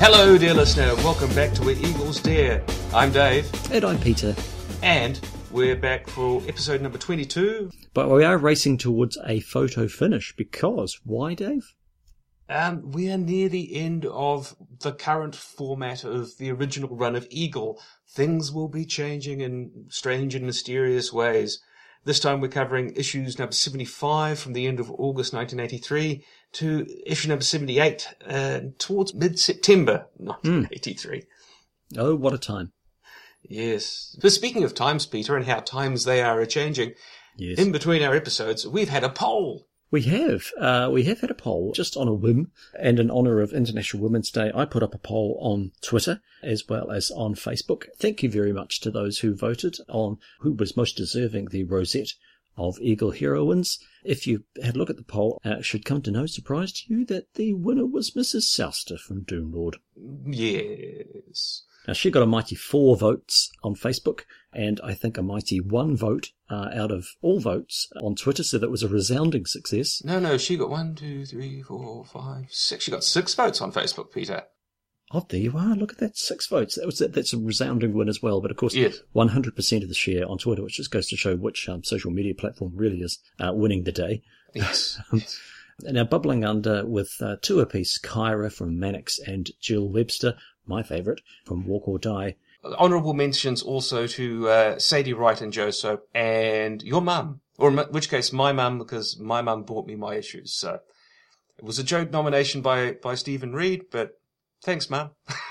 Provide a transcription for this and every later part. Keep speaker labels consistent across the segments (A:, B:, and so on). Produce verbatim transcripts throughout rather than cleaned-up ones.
A: Hello, dear listener. Welcome back to Where Eagles Dare. I'm Dave.
B: And I'm Peter.
A: And we're back for episode number twenty-two.
B: But we are racing towards a photo finish because, why, Dave?
A: Um, we are near the end of the current format of the original run of Eagle. Things will be changing in strange and mysterious ways. This time we're covering issues number seventy-five from the end of August nineteen eighty-three to issue number seventy-eight uh, towards mid-September nineteen eighty-three.
B: Mm. Oh, what a time.
A: Yes. But speaking of times, Peter, and how times they are a-changing,
B: yes.
A: In between our episodes, we've had a poll.
B: We have. Uh, we have had a poll just on a whim, and in honour of International Women's Day, I put up a poll on Twitter as well as on Facebook. Thank you very much to those who voted on who was most deserving the rosette of Eagle heroines. If you had a look at the poll, uh, it should come to no surprise to you that the winner was Missus Souster from Doomlord.
A: Yes.
B: Now, she got a mighty four votes on Facebook, and I think a mighty one vote uh, out of all votes on Twitter, so that was a resounding success.
A: No, no, she got one, two, three, four, five, six. She got six votes on Facebook, Peter.
B: Oh, there you are. Look at that, six votes. That was That's a resounding win as well, but of course,
A: yes.
B: one hundred percent of the share on Twitter, which just goes to show which um, social media platform really is uh, winning the day.
A: Yes.
B: yes. Now, bubbling under with uh, two apiece, Kyra from Mannix and Jill Webster, my favourite, from Walk or Die.
A: Honourable mentions also to uh, Sadie Wright and Joe Soap and your mum, or in which case my mum, because my mum bought me my issues. So it was a joke nomination by, by Stephen Reed, but thanks, mum.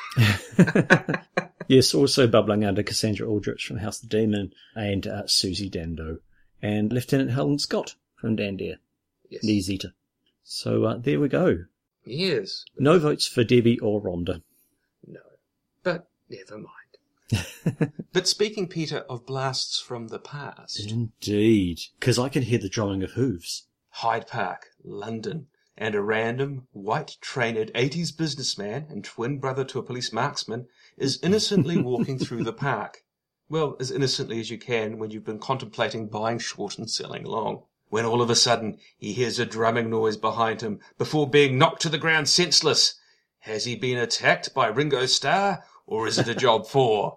B: Yes, also bubbling under Cassandra Aldrich from House of the Demon and uh, Susie Dando and Lieutenant Helen Scott from Dandere.
A: Yes.
B: Nezita. So uh, there we go.
A: Yes.
B: No votes for Debbie or Rhonda.
A: No, but never mind. But speaking, Peter, of blasts from the past.
B: Indeed, because I can hear the drumming of hooves.
A: Hyde Park, London, and a random, white-trainered eighties businessman and twin brother to a police marksman is innocently walking through the park. Well, as innocently as you can when you've been contemplating buying short and selling long. When all of a sudden he hears a drumming noise behind him before being knocked to the ground senseless. Has he been attacked by Ringo Starr, or is it a job for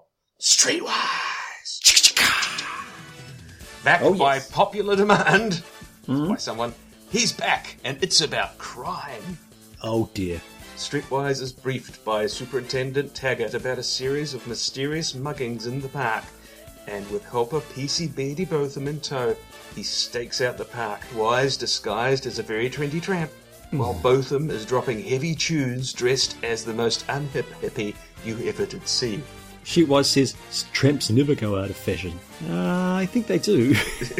A: Streetwise? Backed
B: oh, yes.
A: by popular demand
B: mm-hmm.
A: by someone, he's back, and it's about crime.
B: Oh dear.
A: Streetwise is briefed by Superintendent Taggart about a series of mysterious muggings in the park, and with helper P C Beatty Botham in tow, he stakes out the park, Wise disguised as a very trendy tramp, while Botham is dropping heavy tunes dressed as the most unhip hippie you ever did see.
B: Streetwise says, tramps never go out of fashion. Uh, I think they do.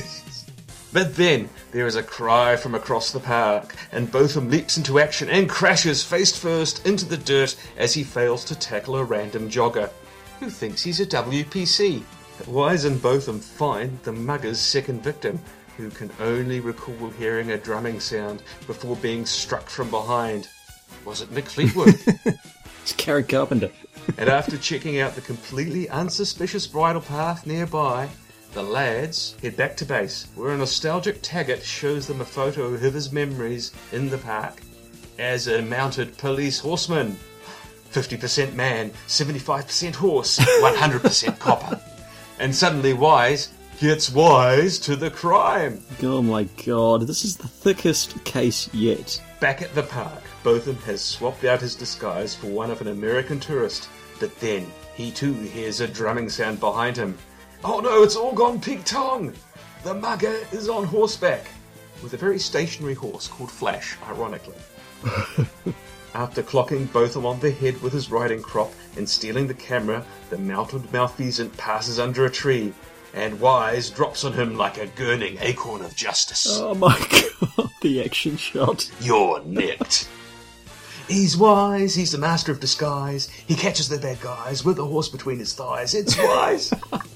A: But then there is a cry from across the park, and Botham leaps into action and crashes face first into the dirt as he fails to tackle a random jogger, who thinks he's a W P C. Wise and Botham find the mugger's second victim, who can only recall hearing a drumming sound before being struck from behind. Was it Mick Fleetwood?
B: It's Karen Carpenter.
A: And after checking out the completely unsuspicious bridle path nearby, the lads head back to base, where a nostalgic Taggart shows them a photo of his memories in the park as a mounted police horseman. fifty percent man, seventy-five percent horse, one hundred percent copper. And suddenly Wise gets wise to the crime.
B: Oh my god, this is the thickest case yet.
A: Back at the park, Botham has swapped out his disguise for one of an American tourist, but then he too hears a drumming sound behind him. Oh no, it's all gone pig-tong! The mugger is on horseback, with a very stationary horse called Flash, ironically. After clocking Botham on the head with his riding crop and stealing the camera, the mounted malfeasant passes under a tree, and Wise drops on him like a gurning acorn of justice.
B: Oh my god, the action shot.
A: You're nicked. He's Wise, he's the master of disguise. He catches the bad guys with a horse between his thighs. It's Wise.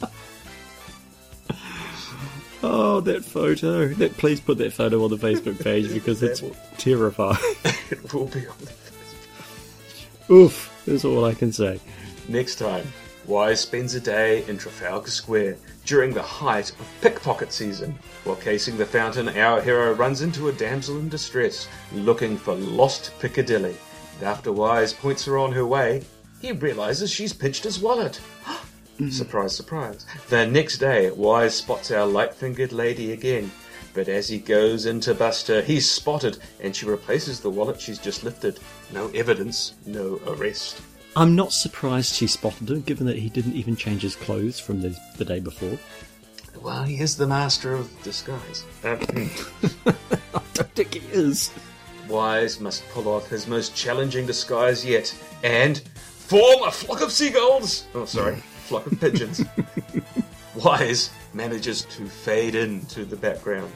B: Oh, that photo. That, please put that photo on the Facebook page because it's will, terrifying.
A: It will be on the Facebook.
B: Oof, that's all I can say.
A: Next time, Wise spends a day in Trafalgar Square during the height of pickpocket season. While casing the fountain, our hero runs into a damsel in distress looking for lost Piccadilly. After Wise points her on her way, he realises she's pinched his wallet. Surprise, surprise. The next day, Wise spots our light-fingered lady again. But as he goes in to bust her, he's spotted, and she replaces the wallet she's just lifted. No evidence, no arrest.
B: I'm not surprised she spotted him, given that he didn't even change his clothes from the, the day before.
A: Well, he is the master of disguise. Um,
B: I don't think he is.
A: Wise must pull off his most challenging disguise yet, and form a flock of seagulls! Oh, sorry, flock of pigeons. Wise manages to fade into the background.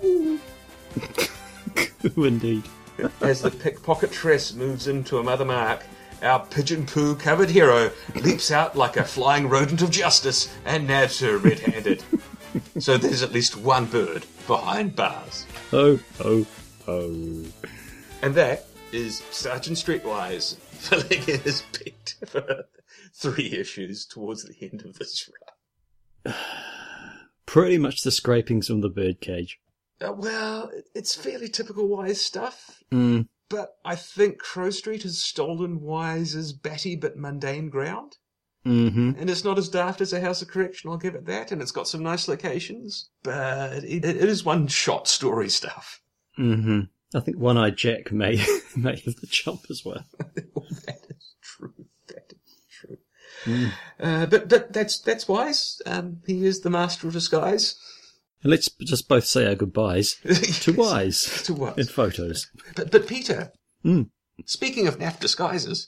B: Indeed.
A: As the pickpocketress moves into a mother mark, our pigeon poo-covered hero leaps out like a flying rodent of justice and nabs her red-handed. So there's at least one bird behind bars.
B: Oh, oh, oh.
A: And that is Sergeant Streetwise filling in his beat for three issues towards the end of this run.
B: Pretty much the scrapings from the birdcage.
A: Uh, well, it's fairly typical Wise stuff.
B: Mm.
A: But I think Crow Street has stolen Wise's batty but mundane ground.
B: Mm-hmm.
A: And it's not as daft as a House of Correction, I'll give it that. And it's got some nice locations. But it, it is one-shot story stuff.
B: Mm-hmm. I think One-Eyed Jack may, may have the jump as well.
A: That is true. That is true.
B: Mm.
A: Uh, but, but that's that's Wise. Um, he is the master of disguise.
B: And let's just both say our goodbyes to Wise
A: to Wise.
B: in photos.
A: But, but Peter,
B: mm.
A: speaking of naff disguises...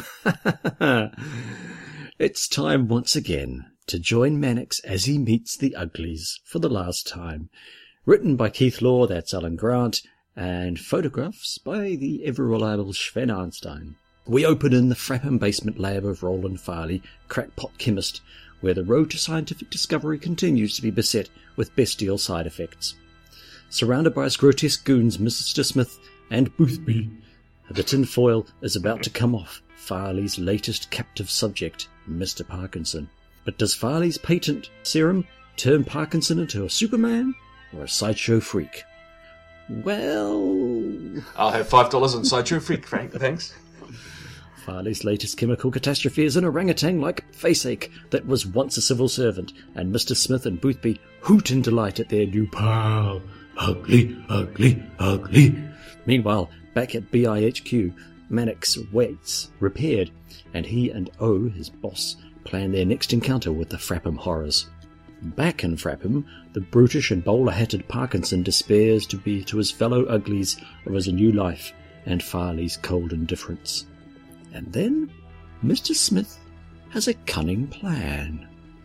B: It's time once again to join Mannix as he meets the Uglies for the last time. Written by Keith Law, that's Alan Grant, and photographs by the ever-reliable Sven Arnstein. We open in the Frapham basement lab of Roland Farley, crackpot chemist, where the road to scientific discovery continues to be beset with bestial side effects. Surrounded by his grotesque goons, Mister Smith and Boothby, the tinfoil is about to come off Farley's latest captive subject, Mister Parkinson. But does Farley's patent serum turn Parkinson into a Superman or a sideshow freak? Well...
A: I'll have five dollars on sideshow freak, Frank, thanks.
B: Farley's latest chemical catastrophe is an orangutan like faceache that was once a civil servant, and Mister Smith and Boothby hoot in delight at their new pal. Ugly, ugly, ugly. Meanwhile, back at B I H Q, Mannix waits, repaired, and he and O, his boss, plan their next encounter with the Frapham horrors. Back in Frapham, the brutish and bowler-hatted Parkinson despairs to be to his fellow Uglies of his new life and Farley's cold indifference. And then Mister Smith has a cunning plan.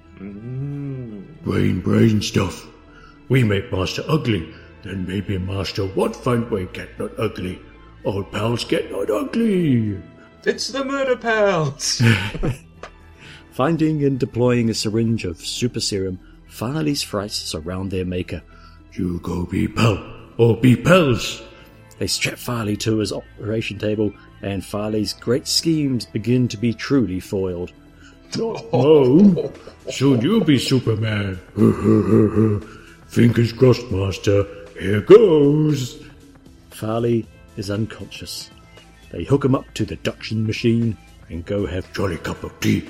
A: Mm.
C: Brain, brain stuff. We make Master ugly, then maybe Master won't find way get not ugly. Old pals get not ugly.
A: It's the Murder Pals!
B: Finding and deploying a syringe of super serum, Farley's frights surround their maker.
C: You go be pal, or be pals.
B: They strap Farley to his operation table, and Farley's great schemes begin to be truly foiled.
C: Oh, soon you'll be Superman. Fingers crossed, Master. Here goes.
B: Farley is unconscious. They hook him up to the duction machine and go have
C: jolly cup of tea.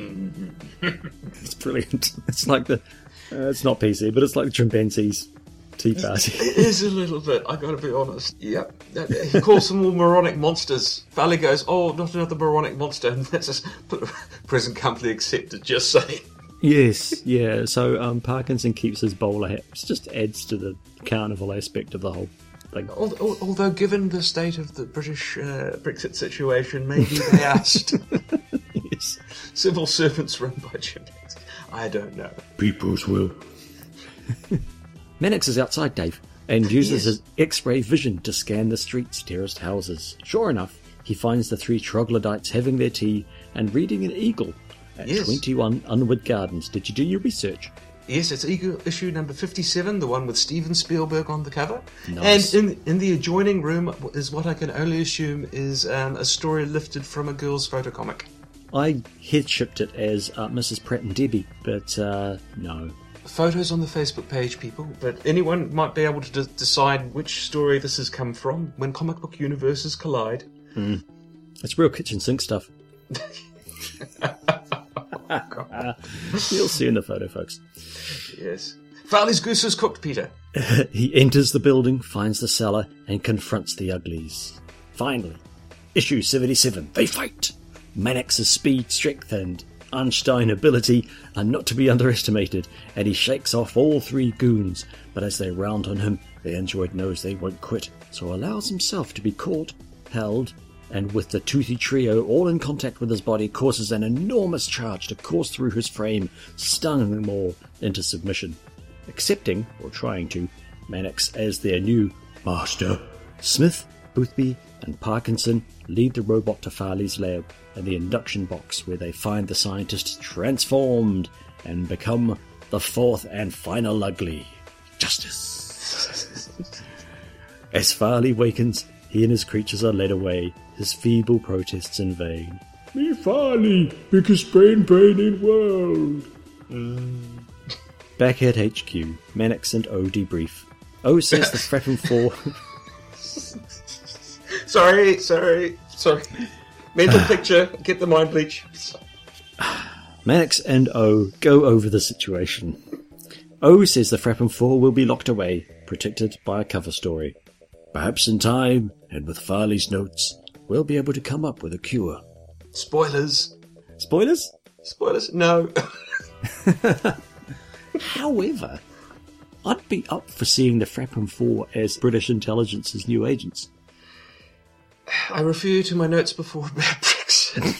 B: It's brilliant. It's like the... Uh, it's not P C, but it's like the chimpanzees tea party.
A: It is a little bit, I gotta be honest. Yep. He calls them all moronic monsters. Farley goes, oh, not another moronic monster. And that's just present company accepted, just saying.
B: Yes, yeah. So um, Parkinson keeps his bowler hat. It just adds to the carnival aspect of the whole thing.
A: Although, given the state of the British uh, Brexit situation, maybe they asked.
B: Yes.
A: Civil servants run by chimpanzees. I don't know.
C: People's will.
B: Mannix is outside, Dave, and uses
A: Yes.
B: his X-ray vision to scan the streets, terraced houses. Sure enough, he finds the three troglodytes having their tea and reading an Eagle at
A: Yes.
B: twenty-one Unwood Gardens. Did you do your research?
A: Yes, it's Eagle issue number fifty-seven, the one with Steven Spielberg on the cover.
B: Nice.
A: And in in the adjoining room is what I can only assume is um, a story lifted from a girl's photocomic.
B: I head-shipped it as uh, Missus Pratt and Debbie, but uh, no.
A: Photos on the Facebook page, people, but anyone might be able to de- decide which story this has come from when comic book universes collide.
B: Mm. It's real kitchen sink stuff. You'll see in the photo, folks.
A: Yes. Farley's goose is cooked, Peter.
B: He enters the building, finds the cellar, and confronts the Uglies. Finally, issue seventy-seven. They fight! Mannix's speed, strength, and Einstein ability are not to be underestimated, and he shakes off all three goons. But as they round on him, the android knows they won't quit, so allows himself to be caught, held, and with the toothy trio all in contact with his body, causes an enormous charge to course through his frame, stunning them all into submission. Accepting, or trying to, Mannix as their new master. Smith, Boothby, and Parkinson lead the robot to Farley's lab and the induction box, where they find the scientist transformed and become the fourth and final Ugly, Justice. As Farley wakens, he and his creatures are led away, his feeble protests in vain.
C: Me Farley, biggest brain brain in world.
B: Mm. Back at H Q, Mannix and O debrief. O says the Frappin four...
A: sorry, sorry, sorry. Mental picture, get the mind bleach.
B: Mannix and O go over the situation. O says the Frappin four will be locked away, protected by a cover story. Perhaps in time, and with Farley's notes, we'll be able to come up with a cure.
A: Spoilers.
B: Spoilers?
A: Spoilers? No.
B: However, I'd be up for seeing the Frappin four as British intelligence's new agents.
A: I refer to my notes before about Brexit.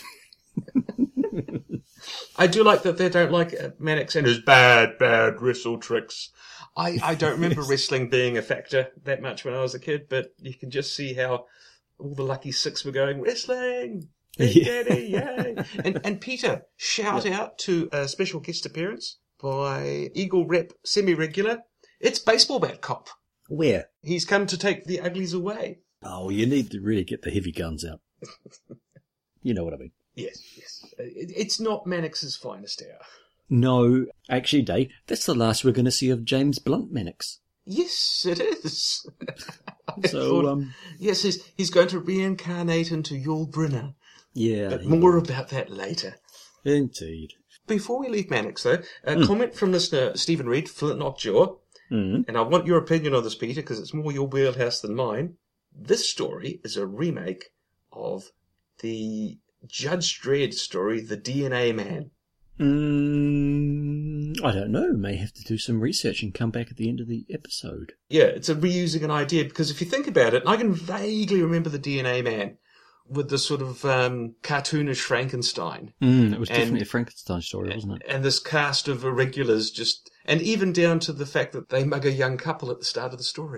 A: I do like that they don't like Mannix and his bad, bad wrestle tricks. I, I don't remember yes. wrestling being a factor that much when I was a kid, but you can just see how all the lucky six were going, wrestling! Hey, yeah. Daddy, yay! And, and Peter, shout yeah. out to a special guest appearance by Eagle Rep Semi-Regular. It's Baseball Bat Cop.
B: Where?
A: He's come to take the Uglies away.
B: Oh, you need to really get the heavy guns out. You know what I mean.
A: Yes, yes. It, it's not Mannix's finest hour.
B: No, actually, Dave, that's the last we're going to see of James Blunt Mannix.
A: Yes, it is.
B: so,
A: thought,
B: um...
A: Yes, he's, he's going to reincarnate into Yul Brynner.
B: Yeah.
A: But more about that later.
B: Indeed.
A: Before we leave Mannix, though, a
B: mm.
A: comment from listener Stephen Reed, Flintlock Jaw,
B: mm.
A: and I want your opinion on this, Peter, because it's more your wheelhouse than mine. This story is a remake of the Judge Dredd story, The D N A Man.
B: Mm, I don't know. May have to do some research and come back at the end of the episode.
A: Yeah, it's a reusing an idea, because if you think about it, I can vaguely remember The D N A Man with the sort of um, cartoonish Frankenstein.
B: Mm, it was and, definitely a Frankenstein story, wasn't it?
A: And this cast of irregulars just... And even down to the fact that they mug a young couple at the start of the story.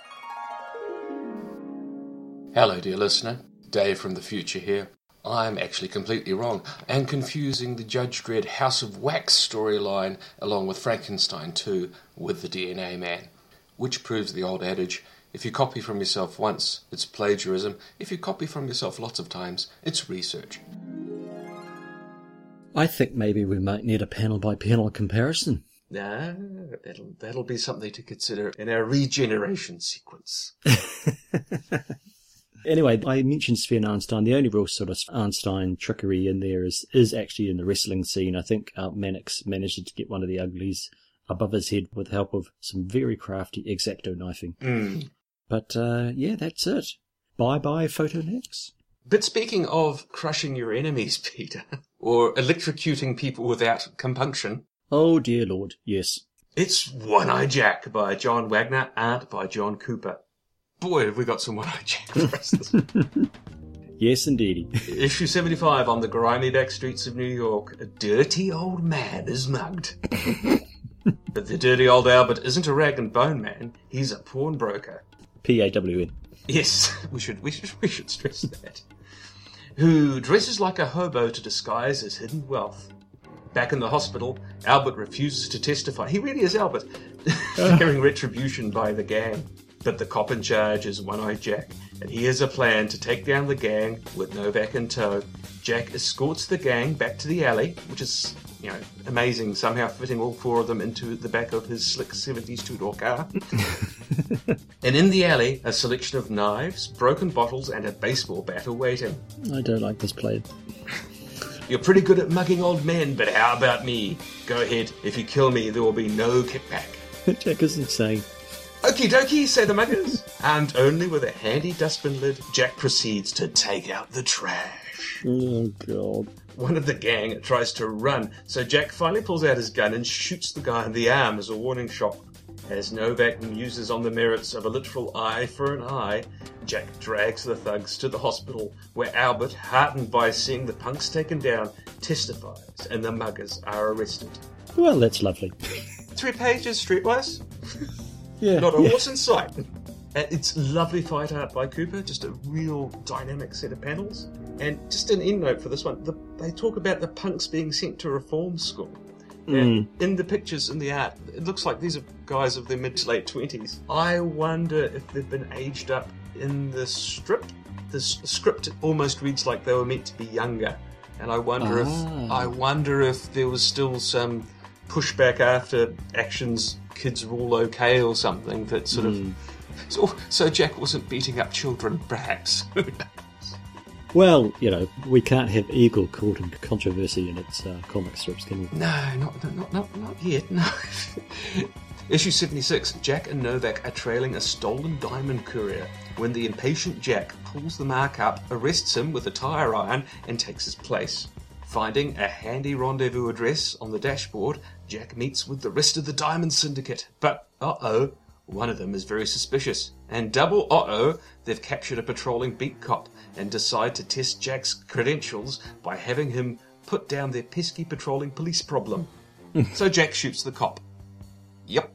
A: Hello, dear listener. Dave from the future here. I'm actually completely wrong and confusing the Judge Dredd House of Wax storyline along with Frankenstein two with the D N A Man, which proves the old adage, if you copy from yourself once, it's plagiarism. If you copy from yourself lots of times, it's research.
B: I think maybe we might need a panel-by-panel comparison.
A: Nah, that'll, that'll be something to consider in our regeneration sequence.
B: Anyway, I mentioned Sven Arnstein. The only real sort of Arnstein trickery in there is, is actually in the wrestling scene. I think uh, Mannix managed to get one of the Uglies above his head with the help of some very crafty X-Acto knifing.
A: Mm.
B: But, uh, yeah, that's it. Bye-bye, Photonix.
A: But speaking of crushing your enemies, Peter, or electrocuting people without compunction...
B: Oh, dear Lord, yes.
A: It's One-Eye Jack by John Wagner, art by John Cooper. Boy, have we got some One-Eye Jack for us this week.
B: Yes, indeedy.
A: Issue seventy-five, on the grimy back streets of New York, a dirty old man is mugged. But the dirty old Albert isn't a rag and bone man, he's a pawnbroker.
B: P A W N.
A: Yes, we should, we should, we should stress that. Who dresses like a hobo to disguise his hidden wealth. Back in the hospital, Albert refuses to testify. He really is Albert, fearing retribution by the gang. But the cop in charge is One-Eye Jack, and he has a plan to take down the gang with Novak in tow. Jack escorts the gang back to the alley, which is you know, amazing, somehow fitting all four of them into the back of his slick seventies two-door car. And in the alley, a selection of knives, broken bottles, and a baseball bat are waiting.
B: I don't like this play.
A: You're pretty good at mugging old men, but how about me? Go ahead. If you kill me, there will be no kickback.
B: Jack is insane.
A: Okie dokie, say the muggers. And only with a handy dustbin lid, Jack proceeds to take out the trash.
B: Oh, God.
A: One of the gang tries to run, so Jack finally pulls out his gun and shoots the guy in the arm as a warning shot. As Novak muses on the merits of a literal eye for an eye, Jack drags the thugs to the hospital, where Albert, heartened by seeing the punks taken down, testifies and the muggers are arrested.
B: Well, that's lovely.
A: Three pages streetwise.
B: Yeah.
A: Not a
B: yeah.
A: horse in sight. It's lovely fight art by Cooper, just a real dynamic set of panels. And just an end note for this one, the, they talk about the punks being sent to reform school. And
B: Mm.
A: in the pictures, in the art, it looks like these are guys of their mid to late twenties. I wonder if they've been aged up in the strip. The s- script almost reads like they were meant to be younger, and I wonder
B: Ah.
A: if I wonder if there was still some pushback after Action's Kids Rule OK or something that sort
B: Mm.
A: of. So, so Jack wasn't beating up children, perhaps.
B: Well, you know, we can't have Eagle caught in controversy in its uh, comic strips, can we?
A: No, not not not not yet. No. Issue seventy-six. Jack and Novak are trailing a stolen diamond courier when the impatient Jack pulls the mark up, arrests him with a tire iron, and takes his place. Finding a handy rendezvous address on the dashboard, Jack meets with the rest of the Diamond Syndicate. But uh-oh, one of them is very suspicious. And double uh-oh, they've captured a patrolling beat cop and decide to test Jack's credentials by having him put down their pesky patrolling police problem. So Jack shoots the cop. Yep.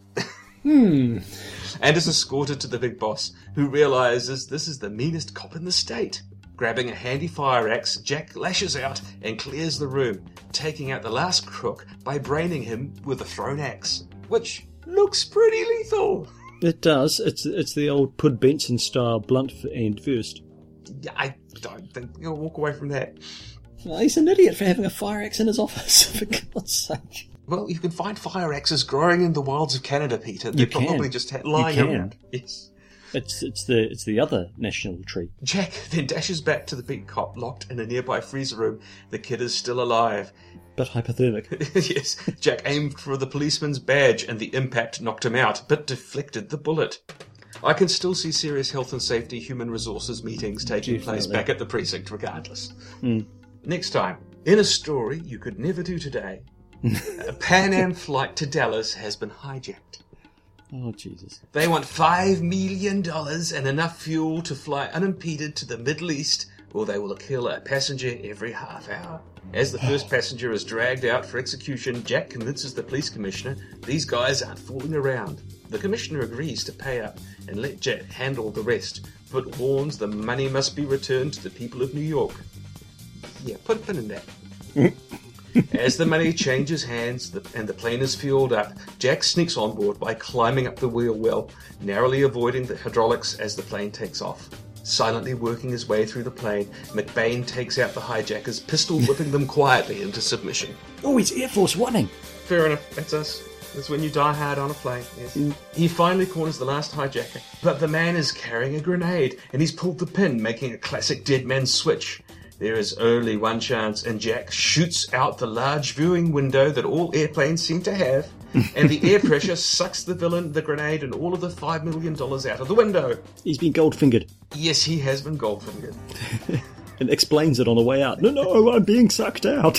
B: Hmm.
A: And is escorted to the big boss, who realizes this is the meanest cop in the state. Grabbing a handy fire axe, Jack lashes out and clears the room, taking out the last crook by braining him with a thrown axe, which looks pretty lethal.
B: It does. It's it's the old Pud Benson style blunt end first.
A: Yeah, I don't think you'll walk away from that.
B: Well, he's an idiot for having a fire axe in his office, for God's sake.
A: Well, you can find fire axes growing in the wilds of Canada, Peter. They're
B: You can.
A: probably just ha- lying
B: You can.
A: around. Yes.
B: It's it's the it's the other national tree.
A: Jack then dashes back to the beat cop, locked in a nearby freezer room. The kid is still alive.
B: But hypothermic.
A: Yes, Jack aimed for the policeman's badge and the impact knocked him out, but deflected the bullet. I can still see serious health and safety human resources meetings taking place
B: Definitely.
A: back at the precinct regardless.
B: Mm.
A: Next time, in a story you could never do today, a Pan Am flight to Dallas has been hijacked.
B: Oh, Jesus.
A: They want five million dollars and enough fuel to fly unimpeded to the Middle East, or they will kill a passenger every half hour. As the first passenger is dragged out for execution, Jack convinces the police commissioner these guys aren't fooling around. The commissioner agrees to pay up and let Jack handle the rest, but warns the money must be returned to the people of New York. Yeah, put a pin in that. As the money changes hands the, and the plane is fueled up, Jack sneaks on board by climbing up the wheel well, narrowly avoiding the hydraulics as the plane takes off. Silently working his way through the plane, McBain takes out the hijackers, pistol whipping them quietly into submission.
B: Oh, he's Air Force One-ing.
A: Fair enough, that's us. That's when you die hard on a plane, yes. He finally corners the last hijacker, but the man is carrying a grenade, and he's pulled the pin, making a classic dead man switch. There is only one chance, and Jack shoots out the large viewing window that all airplanes seem to have, and the air pressure sucks the villain, the grenade, and all of the five million dollars out of the window.
B: He's been gold-fingered.
A: Yes, he has been gold-fingered.
B: And explains it on the way out. No, no, I'm being sucked out.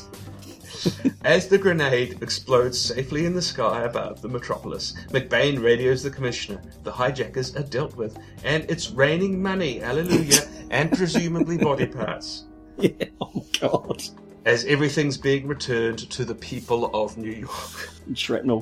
A: As the grenade explodes safely in the sky above the metropolis, McBain radios the commissioner. The hijackers are dealt with, and it's raining money, hallelujah, and presumably body parts.
B: Yeah, oh my God.
A: As everything's being returned to the people of New York.
B: Shrapnel.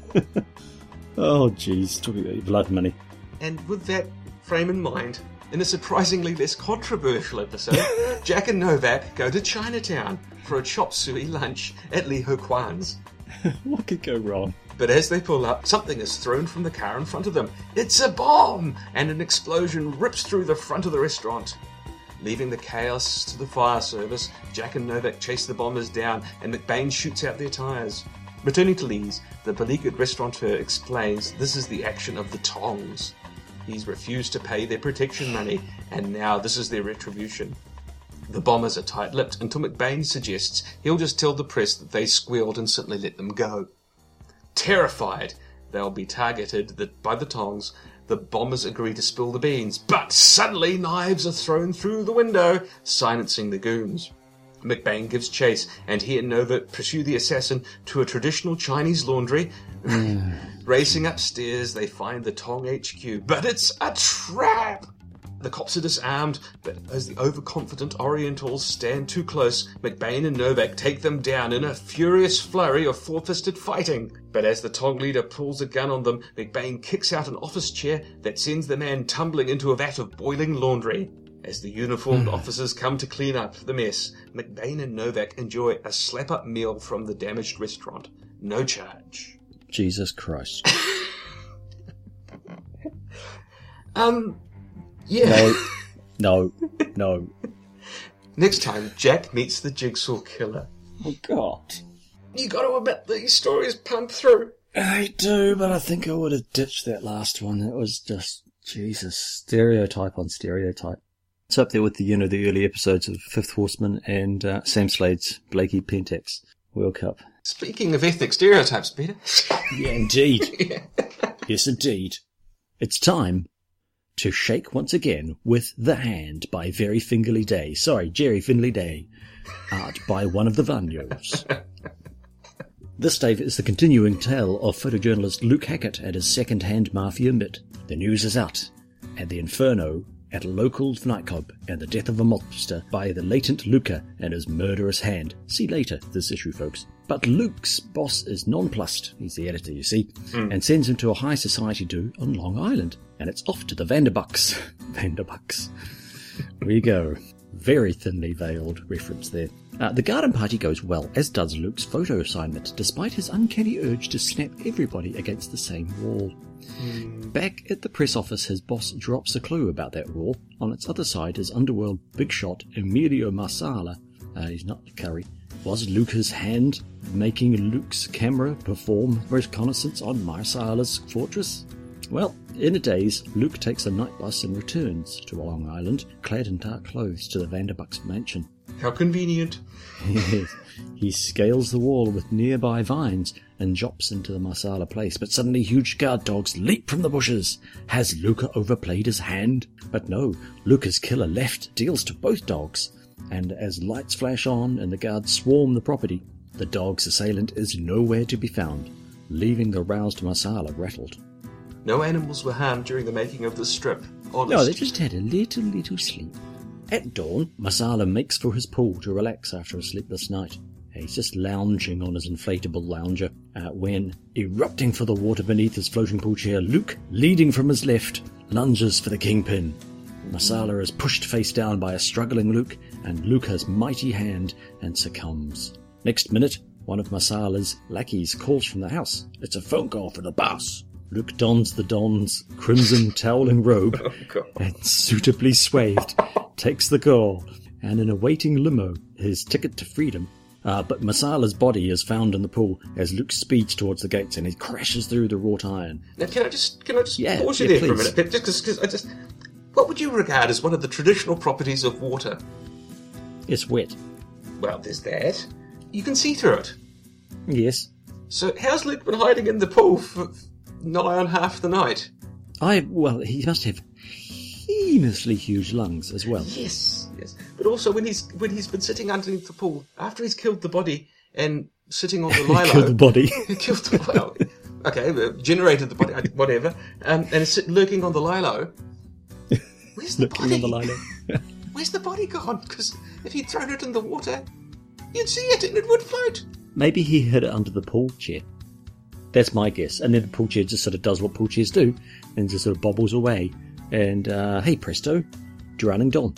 B: Oh, jeez. Talking about your blood money.
A: And with that frame in mind, in a surprisingly less controversial episode, Jack and Novak go to Chinatown for a chop suey lunch at Li Ho Kwan's.
B: What could go wrong?
A: But as they pull up, something is thrown from the car in front of them. It's a bomb! And an explosion rips through the front of the restaurant. Leaving the chaos to the fire service, Jack and Novak chase the bombers down, and McBain shoots out their tyres. Returning to Lee's, the beleaguered restaurateur explains this is the action of the Tongs. He's refused to pay their protection money, and now this is their retribution. The bombers are tight-lipped until McBain suggests he'll just tell the press that they squealed and simply let them go. Terrified they'll be targeted by the Tongs, the bombers agree to spill the beans, but suddenly knives are thrown through the window, silencing the goons. McBain gives chase, and he and Novak pursue the assassin to a traditional Chinese laundry. Mm. Racing upstairs, they find the Tong H Q, but it's a trap! The cops are disarmed, but as the overconfident Orientals stand too close, McBain and Novak take them down in a furious flurry of four-fisted fighting. But as the Tong leader pulls a gun on them, McBain kicks out an office chair that sends the man tumbling into a vat of boiling laundry. As the uniformed officers come to clean up the mess, McBain and Novak enjoy a slap-up meal from the damaged restaurant. No charge.
B: Jesus Christ.
A: um... Yeah.
B: No, no, no.
A: Next time, Jack meets the Jigsaw Killer.
B: Oh, God.
A: You got to admit these stories pump through.
B: I do, but I think I would have ditched that last one. It was just, Jesus, stereotype on stereotype. It's up there with the, you know, the early episodes of Fifth Horseman and uh, Sam Slade's Blakey Pentax World Cup.
A: Speaking of ethnic stereotypes, Peter.
B: Yeah, indeed.
A: Yeah.
B: Yes, indeed. It's time to shake once again with the hand by Very Fingerly Day. Sorry, Jerry Finley Day. Art by one of the Vanyos. This, Dave, is the continuing tale of photojournalist Luke Hackett at his second-hand mafia mitt. The news is out at the Inferno at a local nightclub, and the death of a mobster by the latent Luca and his murderous hand. See later this issue, folks. But Luke's boss is nonplussed, he's the editor, you see, mm. and sends him to a high society do on Long Island. And it's off to the Vanderbucks. Vanderbucks. There you go. Very thinly veiled reference there. Uh, the garden party goes well, as does Luke's photo assignment, despite his uncanny urge to snap everybody against the same wall. Mm. Back at the press office, his boss drops a clue about that wall. On its other side is underworld big shot Emilio Marsala. Uh, he's not Curry. Was Luca's hand making Luke's camera perform reconnaissance on Marsala's fortress? Well, in a daze, Luke takes a night bus and returns to Long Island, clad in dark clothes, to the Vanderbucks mansion.
A: How convenient.
B: Yes. He scales the wall with nearby vines and drops into the Marsala place, but suddenly huge guard dogs leap from the bushes. Has Luca overplayed his hand? But no, Luca's killer left deals to both dogs. And as lights flash on and the guards swarm the property, the dog's assailant is nowhere to be found, leaving the roused Marsala rattled.
A: No animals were harmed during the making of this strip. Honest.
B: No, they just had a little, little sleep. At dawn, Marsala makes for his pool to relax after a sleepless night. He's just lounging on his inflatable lounger uh, when, erupting for the water beneath his floating pool chair, Luke, leading from his left, lunges for the kingpin. Marsala is pushed face down by a struggling Luke, and Luke has mighty hand and succumbs. Next minute, one of Marsala's lackeys calls from the house. It's a phone call for the boss. Luke dons the Don's crimson toweling robe
A: oh,
B: and, suitably swathed, takes the call, and in a waiting limo, his ticket to freedom. Uh, but Marsala's body is found in the pool as Luke speeds towards the gates and he crashes through the wrought iron.
A: Now, can I just can I just
B: yeah,
A: pause you
B: yeah,
A: there
B: please.
A: for a minute? Just because I just, what would you regard as one of the traditional properties of water?
B: It's wet.
A: Well, there's that. You can see through it.
B: Yes.
A: So how's Luke been hiding in the pool for nigh on half the night?
B: I well, he must have heinously huge lungs as well.
A: Yes, yes. But also when he's when he's been sitting underneath the pool after he's killed the body and sitting on the lilo.
B: Killed the body.
A: killed the well, okay, uh, generated the body, whatever, um, and is lurking on the lilo. Where's the
B: lurking
A: body?
B: on the lilo.
A: Where's the body gone? Because if he'd thrown it in the water, you'd see it and it would float.
B: Maybe he hid it under the pool chair. That's my guess. And then the pool chair just sort of does what pool chairs do and just sort of bobbles away. And, uh, hey presto, drowning Don.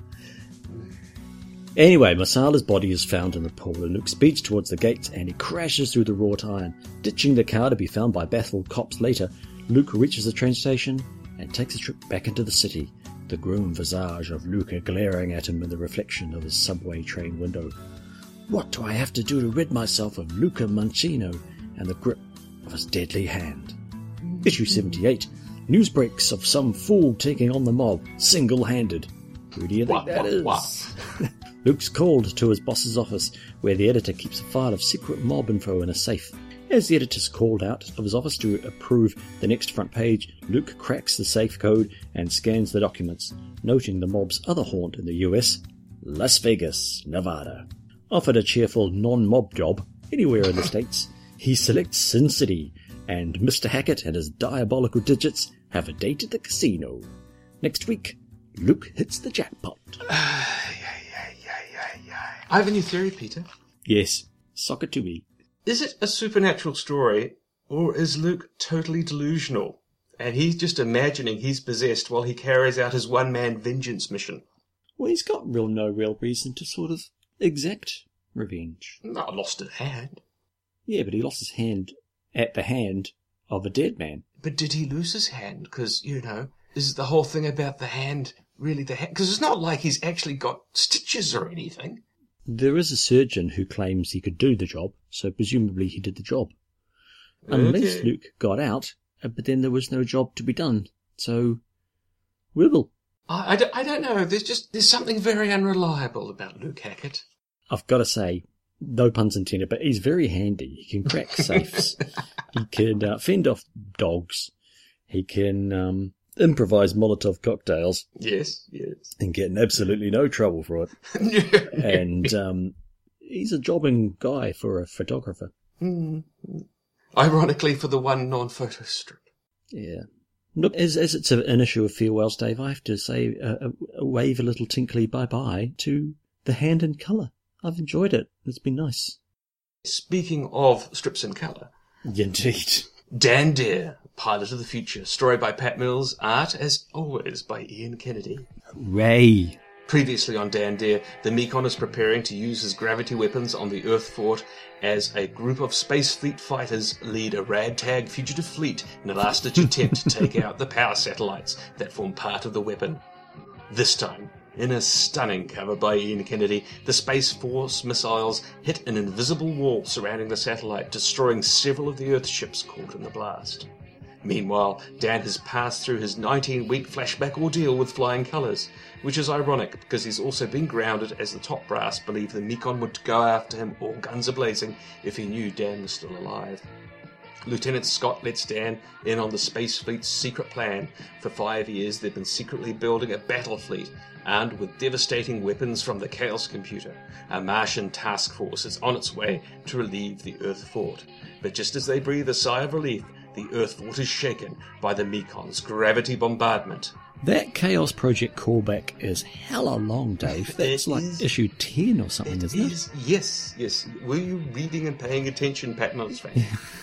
B: Anyway, Marsala's body is found in the pool and Luke speeds towards the gates and he crashes through the wrought iron. Ditching the car to be found by baffled cops later, Luke reaches the train station and takes a trip back into the city, the grim visage of Luke glaring at him in the reflection of his subway train window. What do I have to do to rid myself of Luca Mancino and the grip of his deadly hand? Issue seventy-eight. News breaks of some fool taking on the mob, single-handed. Who do you think
A: What,
B: that
A: what,
B: is?
A: what?
B: Luke's called to his boss's office, where the editor keeps a file of secret mob info in a safe. As the editor's called out of his office to approve the next front page, Luke cracks the safe code and scans the documents, noting the mob's other haunt in the U S, Las Vegas, Nevada. Offered a cheerful non-mob job anywhere in the States, he selects Sin City, and Mister Hackett and his diabolical digits have a date at the casino. Next week, Luke hits the jackpot.
A: I have a new theory, Peter.
B: Yes, sock it to me.
A: Is it a supernatural story, or is Luke totally delusional, and he's just imagining he's possessed while he carries out his one-man vengeance mission?
B: Well, he's got real no real reason to sort of exact revenge.
A: Not lost a hand.
B: Yeah, but he lost his hand at the hand of a dead man.
A: But did he lose his hand? Because, you know, is the whole thing about the hand really the hand? Because it's not like he's actually got stitches or anything.
B: There is a surgeon who claims he could do the job, so presumably he did the job. Unless
A: Okay.
B: Luke got out, uh, but then there was no job to be done. So, Wibble.
A: I, I, don't, I don't know. There's just there's something very unreliable about Luke Hackett.
B: I've got to say, no puns intended, but he's very handy. He can crack safes. He can uh, fend off dogs. He can um, improvise Molotov cocktails
A: Yes, yes.
B: and get in absolutely no trouble for it. And um, he's a jobbing guy for a photographer.
A: Hmm. Ironically, for the one non-photo strip.
B: Yeah. Look, as as it's a, an issue of Farewells, Dave, I have to say uh, a, a wave a little tinkly bye-bye to The Hand in Colour. I've enjoyed it. It's been nice.
A: Speaking of strips in colour,
B: Indeed.
A: Dan Dare, Pilot of the Future, story by Pat Mills, art, as always, by Ian Kennedy.
B: Ray.
A: Previously on Dan Dare, the Mekon is preparing to use his gravity weapons on the Earth fort as a group of Space Fleet fighters lead a ragtag fugitive fleet in a last-ditch attempt to take out the power satellites that form part of the weapon. This time, in a stunning cover by Ian Kennedy, the Space Force missiles hit an invisible wall surrounding the satellite, destroying several of the Earth ships caught in the blast. Meanwhile, Dan has passed through his nineteen-week flashback ordeal with flying colours, which is ironic because he's also been grounded as the top brass believed the Mekon would go after him all guns a-blazing if he knew Dan was still alive. Lieutenant Scott lets Dan in on the Space Fleet's secret plan. For five years they've been secretly building a battle fleet, armed with devastating weapons from the Chaos Computer. A Martian task force is on its way to relieve the Earth fort. But just as they breathe a sigh of relief, the Earth fort is shaken by the Mekon's gravity bombardment.
B: That Chaos Project callback is hella long, Dave. That's
A: It
B: like
A: is-
B: issue ten or something,
A: It
B: isn't it?
A: is, yes, yes. Were you reading and paying attention, Pat Mills fan?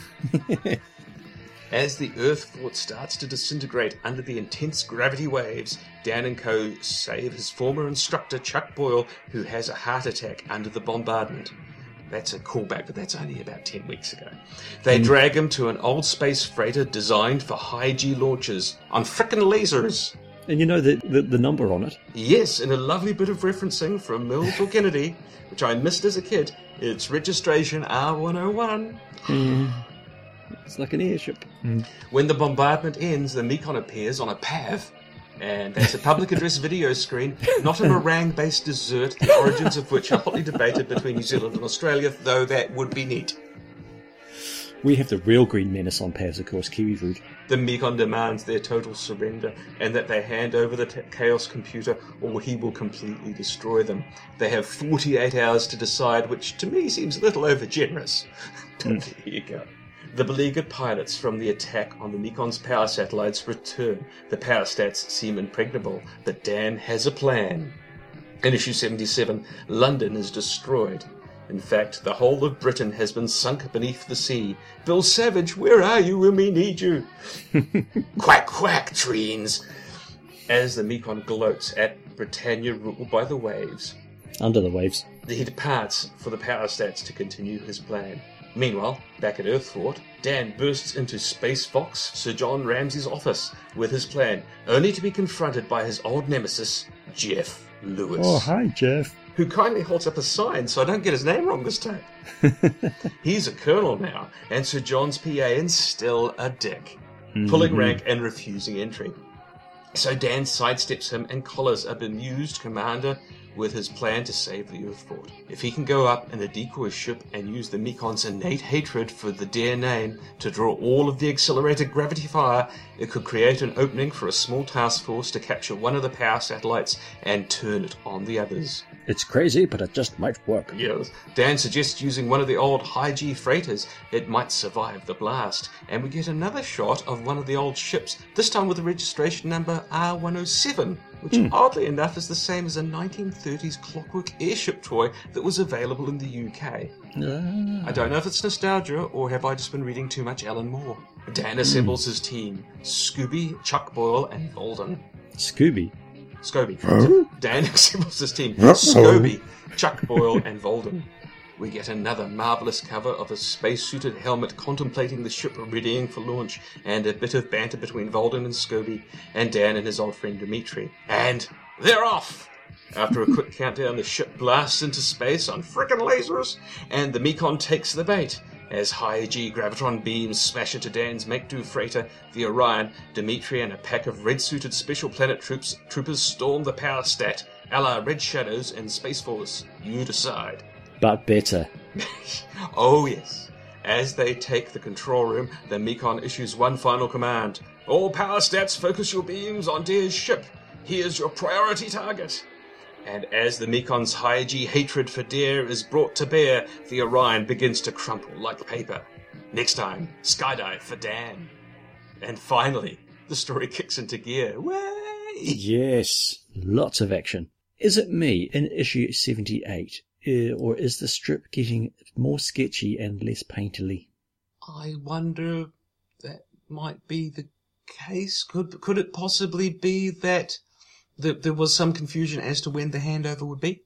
A: As the Earth fort starts to disintegrate under the intense gravity waves, Dan and co. save his former instructor, Chuck Boyle, who has a heart attack under the bombardment. That's a callback, but that's only about ten weeks ago. They
B: Mm.
A: drag him to an old space freighter designed for high-G launches on frickin' lasers.
B: And you know the, the the number on it?
A: Yes, and a lovely bit of referencing from Mills or Kennedy, which I missed as a kid. It's registration R one oh one.
B: It's like an airship.
A: When the bombardment ends, the Mekon appears on a P A V, and that's a public address video screen, not a meringue-based dessert, the origins of which are hotly debated between New Zealand and Australia, though that would be neat.
B: We have the real Green Menace on P A Vs, of course, Kiwi Fruit.
A: The Mekon demands their total surrender, and that they hand over the t- Chaos Computer, or he will completely destroy them. They have forty-eight hours to decide, which to me seems a little over-generous. But there you go. The beleaguered pilots from the attack on the Mekon's power satellites return. The power stats seem impregnable, but Dan has a plan. In issue seventy-seven, London is destroyed. In fact, the whole of Britain has been sunk beneath the sea. Bill Savage, where are you when we need you? Quack, quack, Treens! As the Mekon gloats at Britannia ruled by the waves,
B: Under the waves.
A: he departs for the power stats to continue his plan. Meanwhile, back at Earthfort, Dan bursts into Space Fox Sir John Ramsay's office with his plan, only to be confronted by his old nemesis, Jeff Lewis.
B: Oh, hi, Jeff.
A: Who kindly holds up a sign so I don't get his name wrong this time. He's a colonel now, and Sir John's P A and still a dick, mm-hmm. pulling rank and refusing entry. So Dan sidesteps him and collars a bemused commander with his plan to save the Earthfort. If he can go up in a decoy ship and use the Mekon's innate hatred for the Dare name to draw all of the accelerated gravity fire, it could create an opening for a small task force to capture one of the power satellites and turn it on the others.
B: It's crazy, but it just might work.
A: Yes. Dan suggests using one of the old high-G freighters. It might survive the blast. And we get another shot of one of the old ships, this time with the registration number R one oh seven, which mm. oddly enough is the same as a nineteen thirties Clockwork airship toy that was available in the U K. Ah. I don't know if it's nostalgia or have I just been reading too much Alan Moore. Dan assembles mm. his team, Scooby, Chuck Boyle and Volden.
B: Scooby?
A: Scooby. Huh? Dan assembles his team, Scooby, Chuck Boyle and Volden. We get another marvellous cover of a space-suited helmet contemplating the ship readying for launch, and a bit of banter between Volden and Scooby, and Dan and his old friend Dimitri. And they're off! After a quick countdown, the ship blasts into space on frickin' lasers, and the Mekon takes the bait. As high-G gravitron beams smash into Dan's make-do freighter, the Orion, Dimitri and a pack of red-suited Special Planet troops troopers storm the power stat, a la Red Shadows and Space Force. You decide.
B: But better.
A: Oh yes. As they take the control room, the Mekon issues one final command. All power stats focus your beams on Dare's ship. Here's your priority target. And as the Mekon's high-G hatred for Dare is brought to bear, the Orion begins to crumple like paper. Next time, skydive for Dan. And finally, the story kicks into gear. Way!
B: Yes, lots of action. Is it me in issue seventy-eight, uh, or is the strip getting more sketchy and less painterly?
A: I wonder that might be the case. Could could it possibly be that the, there was some confusion as to when the handover would be?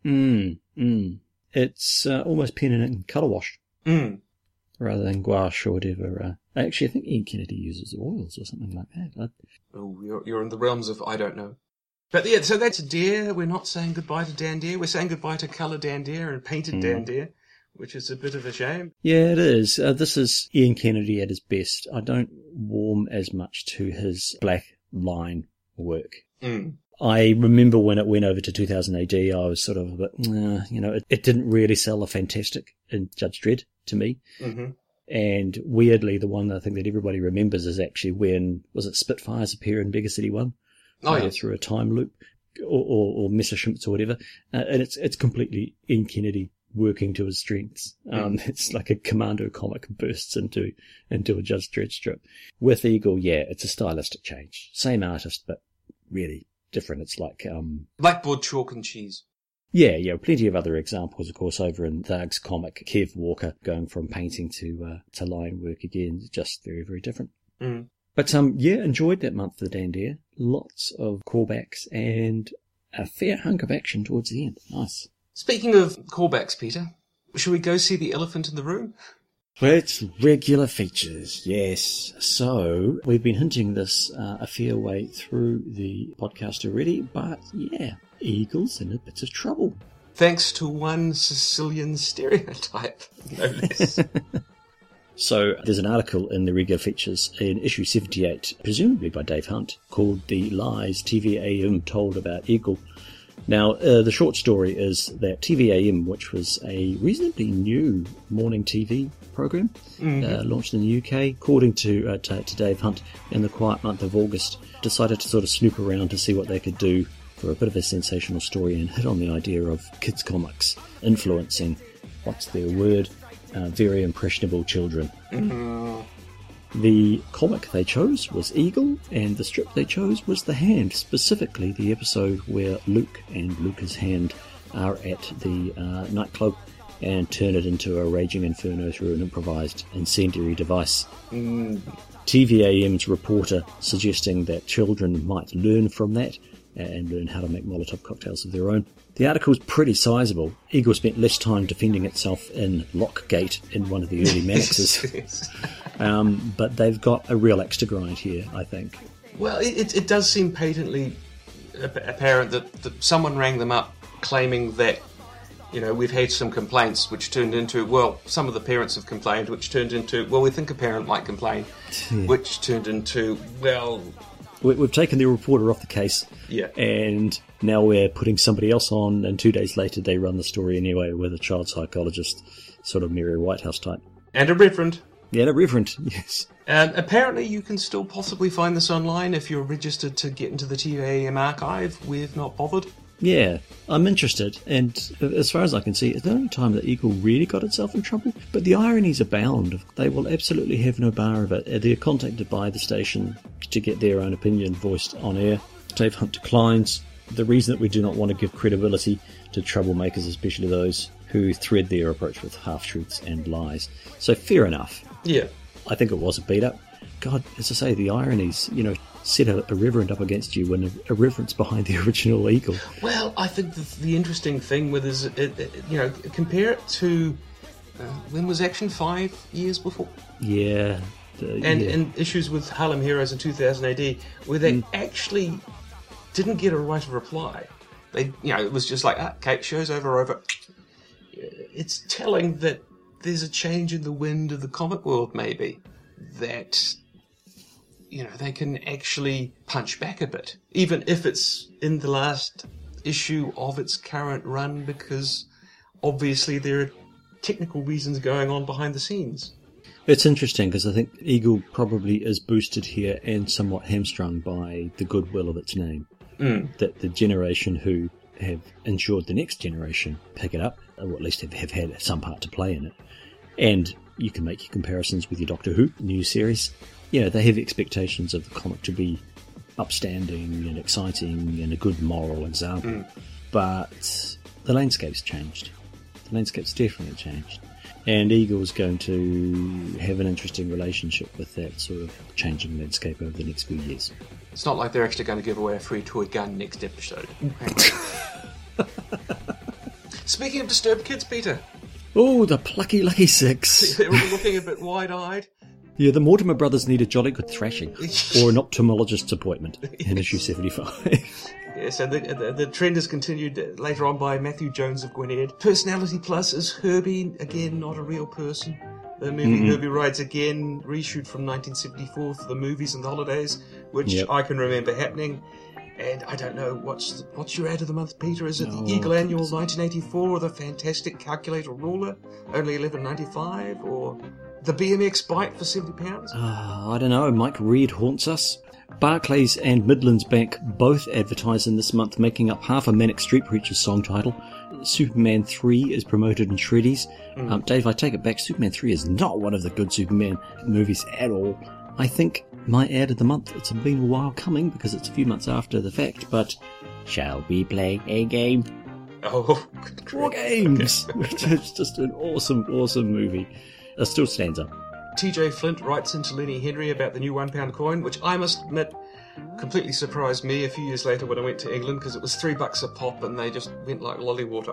B: Mm, mm. It's uh, almost pen and colour washed.
A: Mm.
B: Rather than gouache or whatever. Uh, actually, I think Ian Kennedy uses oils or something like that. I...
A: Oh, you're, you're in the realms of I don't know. But yeah, so that's Dare. We're not saying goodbye to Dan Dare. We're saying goodbye to colour Dan Dare and painted mm. Dan Dare, which is a bit of a shame.
B: Yeah, it is. Uh, this is Ian Kennedy at his best. I don't warm as much to his black line work.
A: Mm.
B: I remember when it went over to two thousand A D, I was sort of a bit, uh, you know, it, it didn't really sell a Fantastic in Judge Dredd to me.
A: Mm-hmm.
B: And weirdly, the one I think that everybody remembers is actually when, was it Spitfires appear in Mega City one?
A: Oh,
B: uh,
A: yeah.
B: Through a time loop, or, or, or Messerschmitts or whatever. Uh, and it's it's completely Ian Kennedy working to his strengths. Um, mm. It's like a Commando comic bursts into, into a Judge Dredd strip. With Eagle, yeah, it's a stylistic change. Same artist, but really different. It's like... um
A: Blackboard chalk and cheese.
B: Yeah, yeah, plenty of other examples, of course, over in Thug's comic. Kev Walker going from painting to uh, to line work again, just very, very different.
A: Mm.
B: But um, yeah, enjoyed that month for the Dan Dare. Lots of callbacks and a fair hunk of action towards the end. Nice.
A: Speaking of callbacks, Peter, should we go see the elephant in the room?
B: It's regular features, yes. So, we've been hinting this uh, a fair way through the podcast already, but yeah, Eagle's in a bit of trouble.
A: Thanks to one Sicilian stereotype, no less.
B: So, there's an article in the regular features in issue seventy-eight, presumably by Dave Hunt, called The Lies T V A M Told About Eagle. Now, uh, the short story is that T V A M, which was a reasonably new morning T V program, mm-hmm. uh, launched in the U K, according to, uh, to to Dave Hunt, in the quiet month of August, decided to sort of snoop around to see what they could do for a bit of a sensational story and hit on the idea of kids' comics influencing, what's their word, uh, very impressionable children.
A: Mm-hmm.
B: The comic they chose was Eagle, and the strip they chose was The Hand, specifically the episode where Luke and Luca's hand are at the uh, nightclub and turn it into a raging inferno through an improvised incendiary device.
A: Mm.
B: T V A M's reporter suggesting that children might learn from that and learn how to make Molotov cocktails of their own. The article's pretty sizable. Eagle spent less time defending itself in Lockgate in one of the early Manixes. um, but they've got a real axe to grind here, I think.
A: Well, it, it does seem patently apparent that, that someone rang them up claiming that, you know, we've had some complaints which turned into, well, some of the parents have complained, which turned into, well, we think a parent might complain, yeah. which turned into, well...
B: We, we've taken the reporter off the case,
A: yeah.
B: and now we're putting somebody else on, and two days later they run the story anyway with a child psychologist, sort of Mary Whitehouse type.
A: And a reverend.
B: Yeah, and a reverend, yes.
A: Um, apparently you can still possibly find this online if you're registered to get into the T A M archive. We've not bothered.
B: Yeah, I'm interested, and as far as I can see, it's the only time that Eagle really got itself in trouble, but the ironies abound. They will absolutely have no bar of it. They're contacted by the station to get their own opinion voiced on air. Dave Hunt declines. The reason that we do not want to give credibility to troublemakers, especially those who thread their approach with half-truths and lies. So fair enough.
A: Yeah.
B: I think it was a beat-up. God, as I say, the ironies, you know, set a, a reverend up against you when a, a reverend's behind the original Eagle.
A: Well, I think the, the interesting thing with is, it, it, you know, compare it to, uh, when was Action five years before?
B: Yeah. The,
A: and,
B: yeah.
A: and issues with Harlem Heroes in two thousand A D, where they mm. actually didn't get a right of reply. They, you know, it was just like, ah, Kate, show's over, over. It's telling that there's a change in the wind of the comic world, maybe, that... you know, they can actually punch back a bit, even if it's in the last issue of its current run, because obviously there are technical reasons going on behind the scenes.
B: It's interesting, because I think Eagle probably is boosted here and somewhat hamstrung by the goodwill of its name.
A: Mm.
B: That the generation who have ensured the next generation pick it up, or at least have, have had some part to play in it. And you can make your comparisons with your Doctor Who new series. You know, they have expectations of the comic to be upstanding and exciting and a good moral example.
A: Mm.
B: But the landscape's changed. The landscape's definitely changed. And Eagle's going to have an interesting relationship with that sort of changing landscape over the next few years.
A: It's not like they're actually going to give away a free toy gun next episode. Speaking of disturbed kids, Peter.
B: Oh, the plucky lucky six.
A: They're all looking a bit wide-eyed.
B: Yeah, the Mortimer brothers need a jolly good thrashing, or an ophthalmologist's appointment in issue seventy-five.
A: Yes, and the, the, the trend is continued later on by Matthew Jones of Gwinnett. Personality Plus is Herbie, again, not a real person. The movie mm-hmm. Herbie Rides Again, reshoot from nineteen seventy-four for the movies and the holidays, which yep. I can remember happening. And I don't know, what's the, what's your ad of the month, Peter? Is it oh, the Eagle Annual nineteen eighty-four or the Fantastic Calculator Ruler, only eleven ninety-five, or the B M X bike for seventy pounds?
B: Uh, I don't know, Mike Reed haunts us. Barclays and Midlands Bank both advertise in this month, making up half a Manic Street Preachers song title. Superman three is promoted in Shreddies. Mm. Um, Dave, I take it back, Superman three is not one of the good Superman movies at all. I think my ad of the month, it's been a while coming because it's a few months after the fact, but shall we play a game?
A: Oh,
B: War Games! Okay. It's just an awesome, awesome movie. It still stands up.
A: T J Flint writes into Lenny Henry about the new one pound coin, which I must admit completely surprised me a few years later when I went to England, because it was three bucks a pop and they just went like lolly water.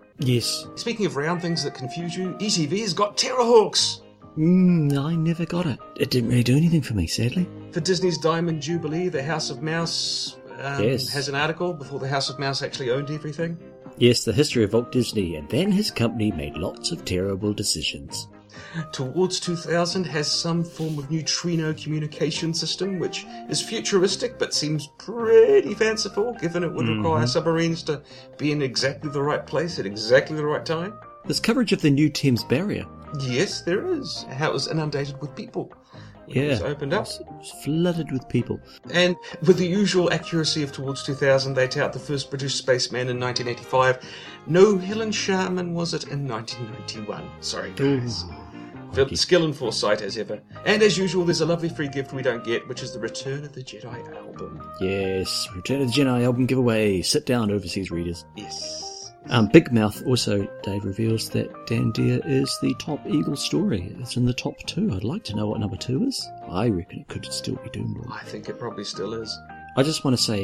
B: Yes.
A: Speaking of round things that confuse you, E T V has got Terrorhawks.
B: Mm, I never got it. It didn't really do anything for me, sadly.
A: For Disney's Diamond Jubilee, the House of Mouse um,
B: yes.
A: has an article before the House of Mouse actually owned everything.
B: Yes, the history of Walt Disney, and then his company made lots of terrible decisions.
A: Towards two thousand has some form of neutrino communication system, which is futuristic but seems pretty fanciful, given it would mm-hmm. require submarines to be in exactly the right place at exactly the right time.
B: There's coverage of the new Thames Barrier.
A: Yes, there is. How it was inundated with people. When
B: yeah,
A: it was opened up.
B: It was flooded with people.
A: And with the usual accuracy of Towards two thousand, they tout the first British spaceman in nineteen eighty-five. No, Helen Sharman was it in nineteen ninety-one. Sorry, guys.
B: Ooh.
A: Skill and foresight as ever. And as usual, there's a lovely free gift we don't get, which is the Return of the Jedi album.
B: Yes, Return of the Jedi album giveaway. Sit down, overseas readers.
A: Yes.
B: Um, Big Mouth also, Dave, reveals that Dan Dare is the top Eagle story. It's in the top two. I'd like to know what number two is. I reckon it could still be Doom Lord.
A: I think it probably still is.
B: I just want to say,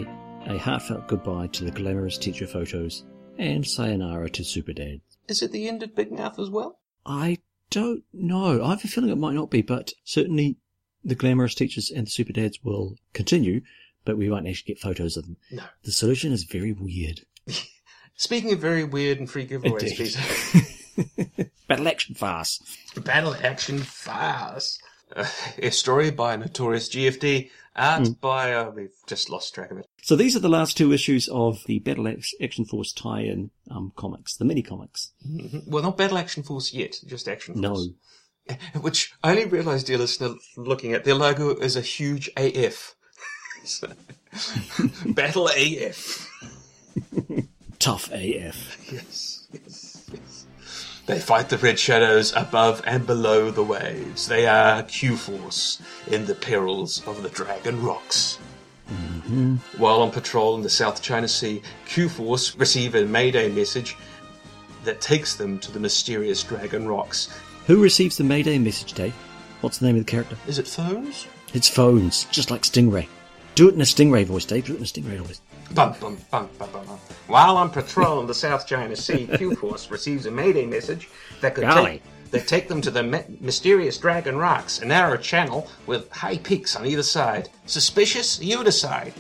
B: a heartfelt goodbye to the glamorous teacher photos, and sayonara to Super Dad.
A: Is it the end of Big Mouth as well?
B: I don't know. I have a feeling it might not be, but certainly the glamorous teachers and the Super Dads will continue, but we won't actually get photos of them.
A: No.
B: The solution is very weird.
A: Speaking of very weird and free giveaways, Peter.
B: Battle action farce.
A: Battle action farce. Uh, a story by Notorious G F D. Art mm. by, uh, we've just lost track of it.
B: So these are the last two issues of the Battle Action Force tie-in um, comics, the mini-comics.
A: Mm-hmm. Well, not Battle Action Force yet, just Action Force.
B: No.
A: Which I only realised, dear listener, looking at their logo is a huge A F. So, Battle A F.
B: Tough A F.
A: Yes, yes, yes. They fight the Red Shadows above and below the waves. They are Q-Force in the perils of the Dragon Rocks.
B: Mm-hmm.
A: While on patrol in the South China Sea, Q-Force receive a Mayday message that takes them to the mysterious Dragon Rocks.
B: Who receives the Mayday message, Dave? What's the name of the character?
A: Is it Phones?
B: It's Phones, just like Stingray. Do it in a Stingray voice, Dave. Do it in a Stingray voice.
A: Bum, bum, bum, bum, bum, bum. While on patrol in the South China Sea, Q-Force receives a Mayday message that could take, that take them to the me- mysterious Dragon Rocks, a narrow channel with high peaks on either side. Suspicious? You decide.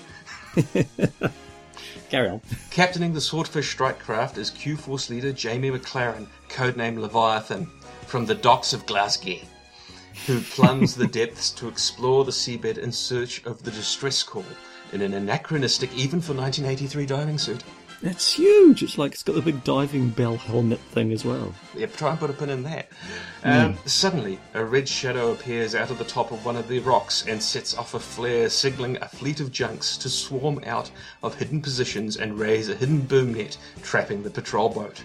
B: Carry on.
A: Captaining the Swordfish strike craft is Q-Force leader Jamie McLaren, codenamed Leviathan, from the docks of Glasgow, who plumbs the depths to explore the seabed in search of the distress call in an anachronistic, even for nineteen eighty-three, diving suit.
B: It's huge. It's like it's got the big diving bell helmet thing as well.
A: Yep, try and put a pin in that. Um,
B: mm.
A: Suddenly, a red shadow appears out of the top of one of the rocks and sets off a flare, signalling a fleet of junks to swarm out of hidden positions and raise a hidden boom net, trapping the patrol boat.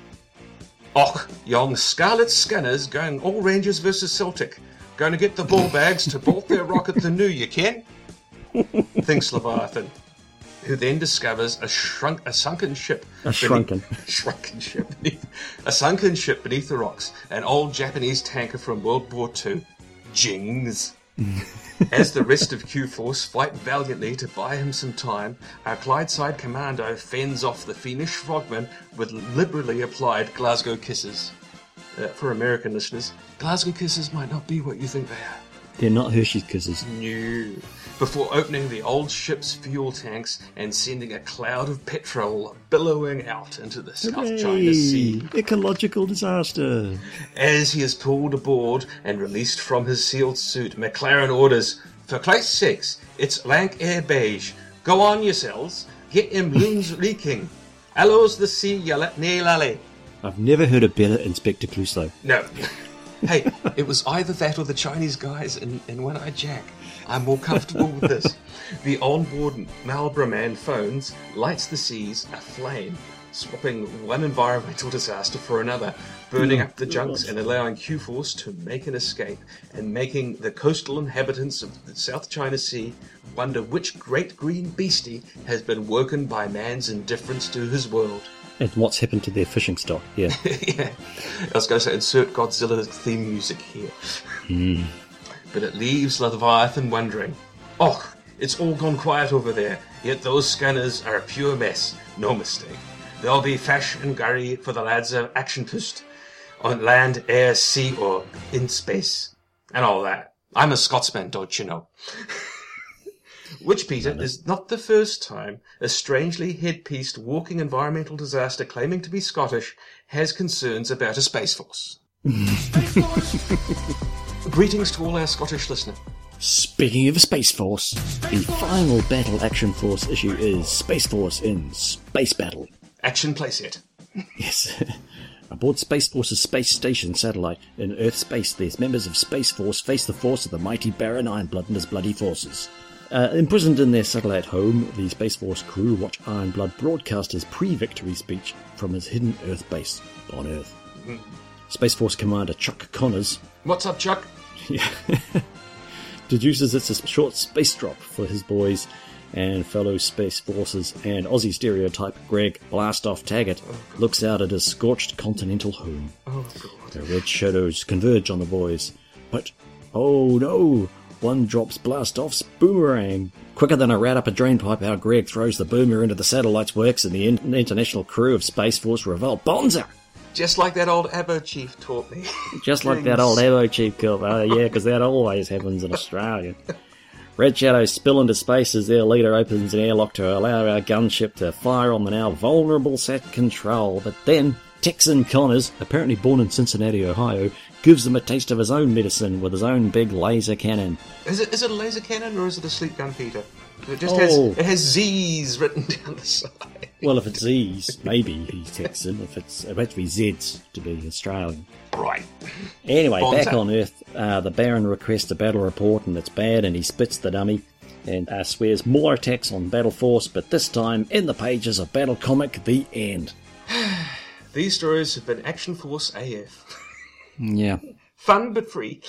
A: Och, young Scarlet Scanners going all Rangers versus Celtic. Going to get the ball bags to bolt their rocket to new, you can? Thinks Leviathan, who then discovers a shrunk, a sunken ship.
B: A
A: beneath,
B: shrunken.
A: shrunken ship. Beneath, a sunken ship beneath the rocks. An old Japanese tanker from World War Two. Jings. As the rest of Q-Force fight valiantly to buy him some time, our Clydeside commando fends off the fiendish frogmen with liberally applied Glasgow kisses. Uh, for American listeners, Glasgow kisses might not be what you think they are.
B: They're not Hershey's kisses.
A: No. Before opening the old ship's fuel tanks and sending a cloud of petrol billowing out into the South
B: Hooray!
A: China Sea.
B: Ecological disaster.
A: As he is pulled aboard and released from his sealed suit, McLaren orders, "For Christ's sakes, it's lank air beige. Go on yourselves. Get him loons leaking. Allows the sea yell nae lally."
B: I've never heard a better Inspector Clouseau.
A: No. Hey, it was either that or the Chinese guys in, in One-Eyed Jack. I'm more comfortable with this. The on-board Marlborough man phones, lights the seas aflame, swapping one environmental disaster for another, burning up the junks and allowing Q-Force to make an escape, and making the coastal inhabitants of the South China Sea wonder which great green beastie has been woken by man's indifference to his world.
B: And what's happened to their fishing stock, yeah.
A: Yeah. I was going to say, insert Godzilla theme music here.
B: Mm.
A: But it leaves Leviathan wondering, "Oh, it's all gone quiet over there, yet those scanners are a pure mess. No mistake. There'll be fash and gurry for the lads of Action Post, on land, air, sea, or in space. And all that. I'm a Scotsman, don't you know?" Which, Peter, is not the first time a strangely headpieced walking environmental disaster claiming to be Scottish has concerns about a Space Force. Greetings to all our Scottish listeners.
B: Speaking of a Space Force, the final Battle Action Force issue is Space Force in Space Battle.
A: Action playset.
B: Yes. Aboard Space Force's space station satellite in Earth space, these members of Space Force face the force of the mighty Baron Ironblood and his bloody forces. Uh, imprisoned in their satellite home, the Space Force crew watch Ironblood broadcast his pre-victory speech from his hidden Earth base on Earth. Mm-hmm. Space Force Commander Chuck Connors...
A: What's up, Chuck?
B: Yeah. deduces it's a short space drop for his boys and fellow Space Forces, and Aussie stereotype Greg Blastoff Taggart oh, looks out at his scorched continental home.
A: Oh, God.
B: The red shadows converge on the boys. But, oh no, one drops Blastoff's boomerang. Quicker than a rat up a drain pipe, how Greg throws the boomer into the satellite's works and the in- international crew of Space Force revolt. Bonza!
A: Just like that old Abo chief taught me.
B: Just like that old Abo chief taught me. Oh, yeah, because that always happens in Australia. Red Shadows spill into space as their leader opens an airlock to allow our gunship to fire on the now vulnerable Sat Control. But then, Texan Connors, apparently born in Cincinnati, Ohio, gives them a taste of his own medicine with his own big laser cannon.
A: Is it is it a laser cannon or is it a sleep gun, Peter? It just
B: Oh.
A: has it has Z's written down the side.
B: Well, if it's Z's, maybe he's Texan. If it's, it has to be Z's to be Australian.
A: Right.
B: Anyway,
A: Bonza.
B: back on Earth, uh, the Baron requests a battle report and it's bad, and he spits the dummy and uh, swears more attacks on Battle Force, but this time in the pages of Battle Comic, the end.
A: These stories have been Action Force A F.
B: Yeah.
A: Fun but free.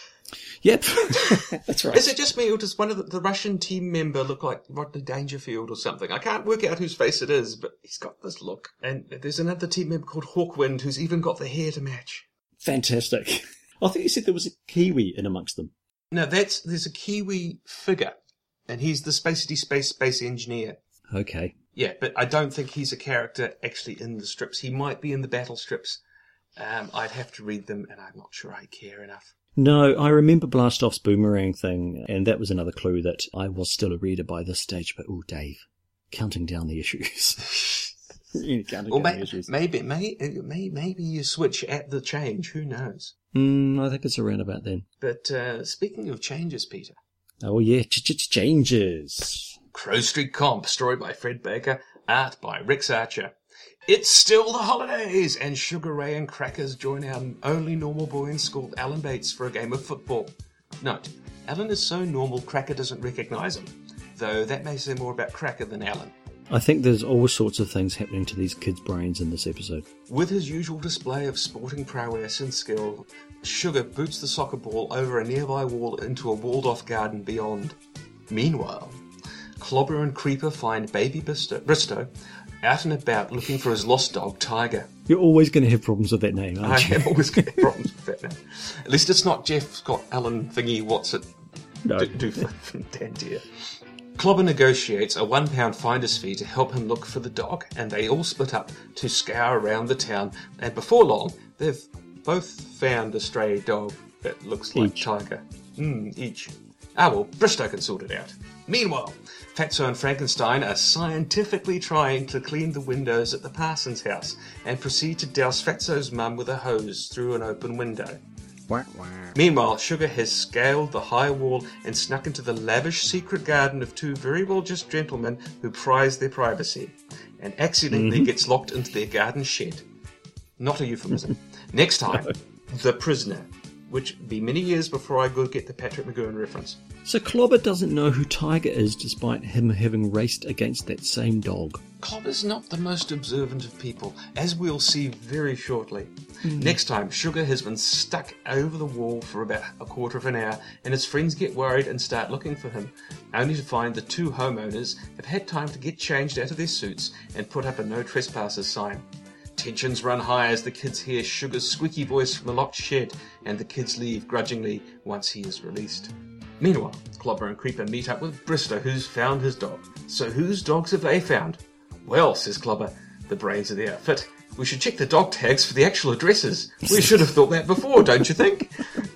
B: Yep. That's right.
A: Is it just me, or does one of the, the Russian team member look like Rodney Dangerfield or something? I can't work out whose face it is, but he's got this look. And there's another team member called Hawkwind who's even got the hair to match.
B: Fantastic. I think you said there was a Kiwi in amongst them.
A: No, that's there's a Kiwi figure, and he's the Spacey Space Space Engineer.
B: Okay.
A: Yeah, but I don't think he's a character actually in the strips. He might be in the battle strips. Um, I'd have to read them, and I'm not sure I care enough.
B: No, I remember Blastoff's boomerang thing, and that was another clue that I was still a reader by this stage, but oh, Dave, counting down the issues. Really counting
A: Or
B: down
A: may,
B: the issues.
A: maybe, may, may, maybe you switch at the change, who knows?
B: Mm, I think it's around about then.
A: But uh, speaking of changes, Peter.
B: Oh yeah, ch-ch-changes.
A: Crow Street Comp, story by Fred Baker, art by Rex Archer. It's still the holidays, and Sugar Ray and Crackers join our only normal boy in school, Alan Bates, for a game of football. Note, Alan is so normal Cracker doesn't recognise him, though that may say more about Cracker than Alan.
B: I think there's all sorts of things happening to these kids' brains in this episode.
A: With his usual display of sporting prowess and skill, Sugar boots the soccer ball over a nearby wall into a walled-off garden beyond. Meanwhile, Clobber and Creeper find baby Bristow, Bristow out and about looking for his lost dog, Tiger.
B: You're always going to have problems with that name,
A: I
B: aren't you?
A: am always getting problems with that now. At least it's not Jeff Scott Allen thingy, what's it
B: No.
A: do, do for from Dantier. Clobber negotiates a one pound finder's fee to help him look for the dog, and they all split up to scour around the town, and before long, they've both found a stray dog that looks like
B: Each.
A: Tiger. Mm, each. Ah well, Bristow can sort it out. Meanwhile, Fatso and Frankenstein are scientifically trying to clean the windows at the Parsons house, and proceed to douse Fatso's mum with a hose through an open window.
B: Wah, wah.
A: Meanwhile, Sugar has scaled the high wall and snuck into the lavish secret garden of two very well-dressed gentlemen who prize their privacy, and accidentally gets locked into their garden shed. Not a euphemism. Next time, The Prisoner, which be many years before I go get the Patrick McGowan reference.
B: So Clobber doesn't know who Tiger is despite him having raced against that same dog.
A: Clobber's not the most observant of people, as we'll see very shortly. Next time, Sugar has been stuck over the wall for about a quarter of an hour, and his friends get worried and start looking for him, only to find the two homeowners have had time to get changed out of their suits and put up a no trespassers sign. Tensions run high as the kids hear Sugar's squeaky voice from the locked shed, and the kids leave grudgingly once he is released. Meanwhile, Clobber and Creeper meet up with Bristow, who's found his dog. So whose dogs have they found? Well, says Clobber, the brains of the outfit. We should check the dog tags for the actual addresses. We should have thought that before, don't you think?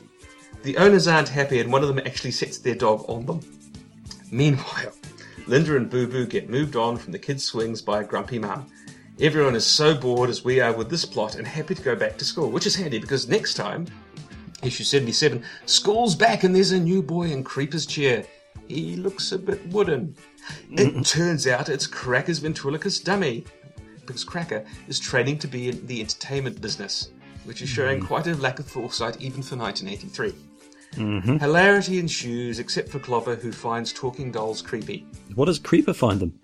A: The owners aren't happy, and one of them actually sets their dog on them. Meanwhile, Linda and Boo Boo get moved on from the kids' swings by a grumpy mum. Everyone is so bored as we are with this plot and happy to go back to school, which is handy because next time, issue seventy-seven, school's back and there's a new boy in Creeper's chair. He looks a bit wooden. It turns out it's Cracker's ventriloquist dummy, because Cracker is training to be in the entertainment business, which is showing quite a lack of foresight even for nineteen eighty-three. Mm-hmm. Hilarity ensues, except for Clobber, who finds talking dolls creepy.
B: What does Creeper find them?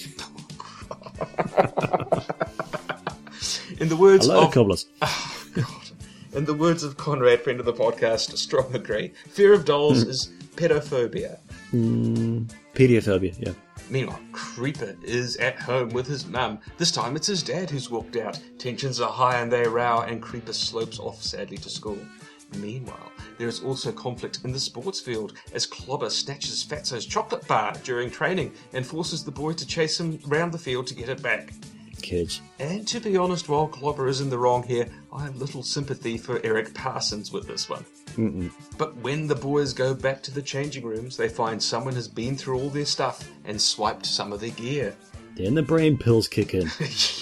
A: In the words
B: Hello,
A: of
B: cobblers.
A: Oh, God. In the words of Conrad, friend of the podcast, strong agree. Fear of dolls is pedophobia.
B: Mm, pediophobia, yeah.
A: Meanwhile, Creeper is at home with his mum. This time it's his dad who's walked out. Tensions are high and they row, and Creeper slopes off sadly to school. Meanwhile, There is also conflict in the sports field as Clobber snatches Fatso's chocolate bar during training and forces the boy to chase him round the field to get it back.
B: Kids.
A: And to be honest, while Clobber is in the wrong here, I have little sympathy for Eric Parsons with this one.
B: Mm-mm.
A: But when the boys go back to the changing rooms, they find someone has been through all their stuff and swiped some of their gear.
B: Then the brain pills kick in.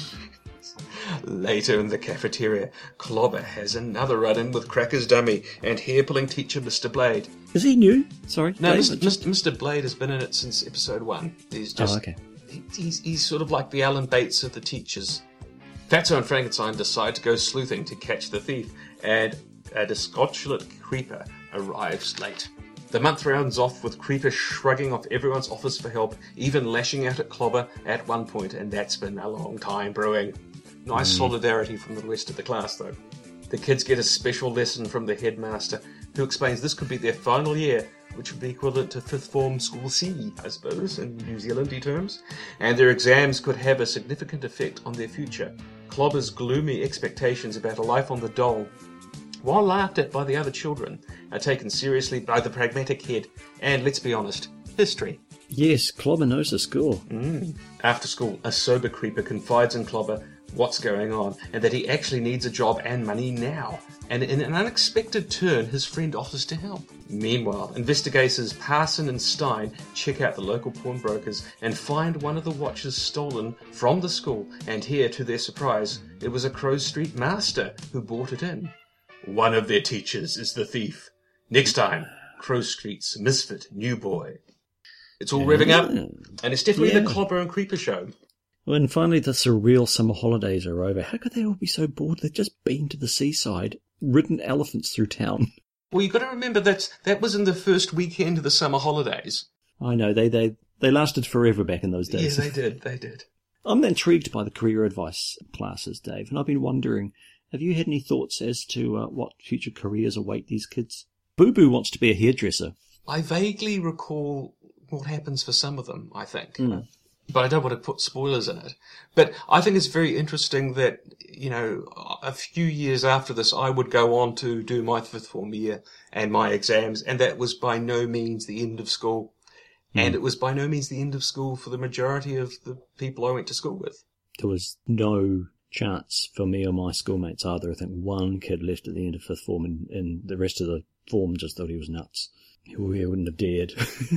A: Later in the cafeteria, Clobber has another run-in with Cracker's dummy and hair-pulling teacher Mister Blade.
B: Is he new? Sorry.
A: No,
B: Dave,
A: Mister
B: just-
A: Mister Blade has been in it since episode one. He's just,
B: Oh, okay.
A: he- he's, he's sort of like the Alan Bates of the teachers. Fatso and Frankenstein decide to go sleuthing to catch the thief, and a disconsolate Creeper arrives late. The month rounds off with Creeper shrugging off everyone's offers for help, even lashing out at Clobber at one point, and that's been a long time brewing. Nice mm. solidarity from the rest of the class, though. The kids get a special lesson from the headmaster, who explains this could be their final year, which would be equivalent to fifth form School C, I suppose, in New Zealandy terms, and their exams could have a significant effect on their future. Clobber's gloomy expectations about a life on the dole, while laughed at by the other children, are taken seriously by the pragmatic head, and let's be honest, history.
B: Yes, Clobber knows the score.
A: Mm. After school, a sober Creeper confides in Clobber what's going on, and that he actually needs a job and money now. And in an unexpected turn, his friend offers to help. Meanwhile, investigators Parson and Stein check out the local pawnbrokers and find one of the watches stolen from the school, and here, to their surprise, it was a Crow Street master who bought it in. One of their teachers is the thief. Next time, Crow Street's misfit new boy. It's all revving up, and it's definitely
B: Yeah.
A: the Clobber and Creeper show.
B: When finally the surreal summer holidays are over, how could they all be so bored? They've just been to the seaside, ridden elephants through town.
A: Well, you've got to remember that that was in the first weekend of the summer holidays.
B: I know, they, they, they lasted forever back in those days.
A: Yeah, they did, they did.
B: I'm intrigued by the career advice classes, Dave, and I've been wondering, have you had any thoughts as to uh, what future careers await these kids? Boo Boo wants to be a hairdresser.
A: I vaguely recall what happens for some of them, I think.
B: Mm.
A: But I don't want to put spoilers in it. But I think it's very interesting that, you know, a few years after this, I would go on to do my fifth form year and my exams, and that was by no means the end of school. Mm. And it was by no means the end of school for the majority of the people I went to school with.
B: There was no chance for me or my schoolmates either. I think one kid left at the end of fifth form, and, and the rest of the form just thought he was nuts. We wouldn't have dared.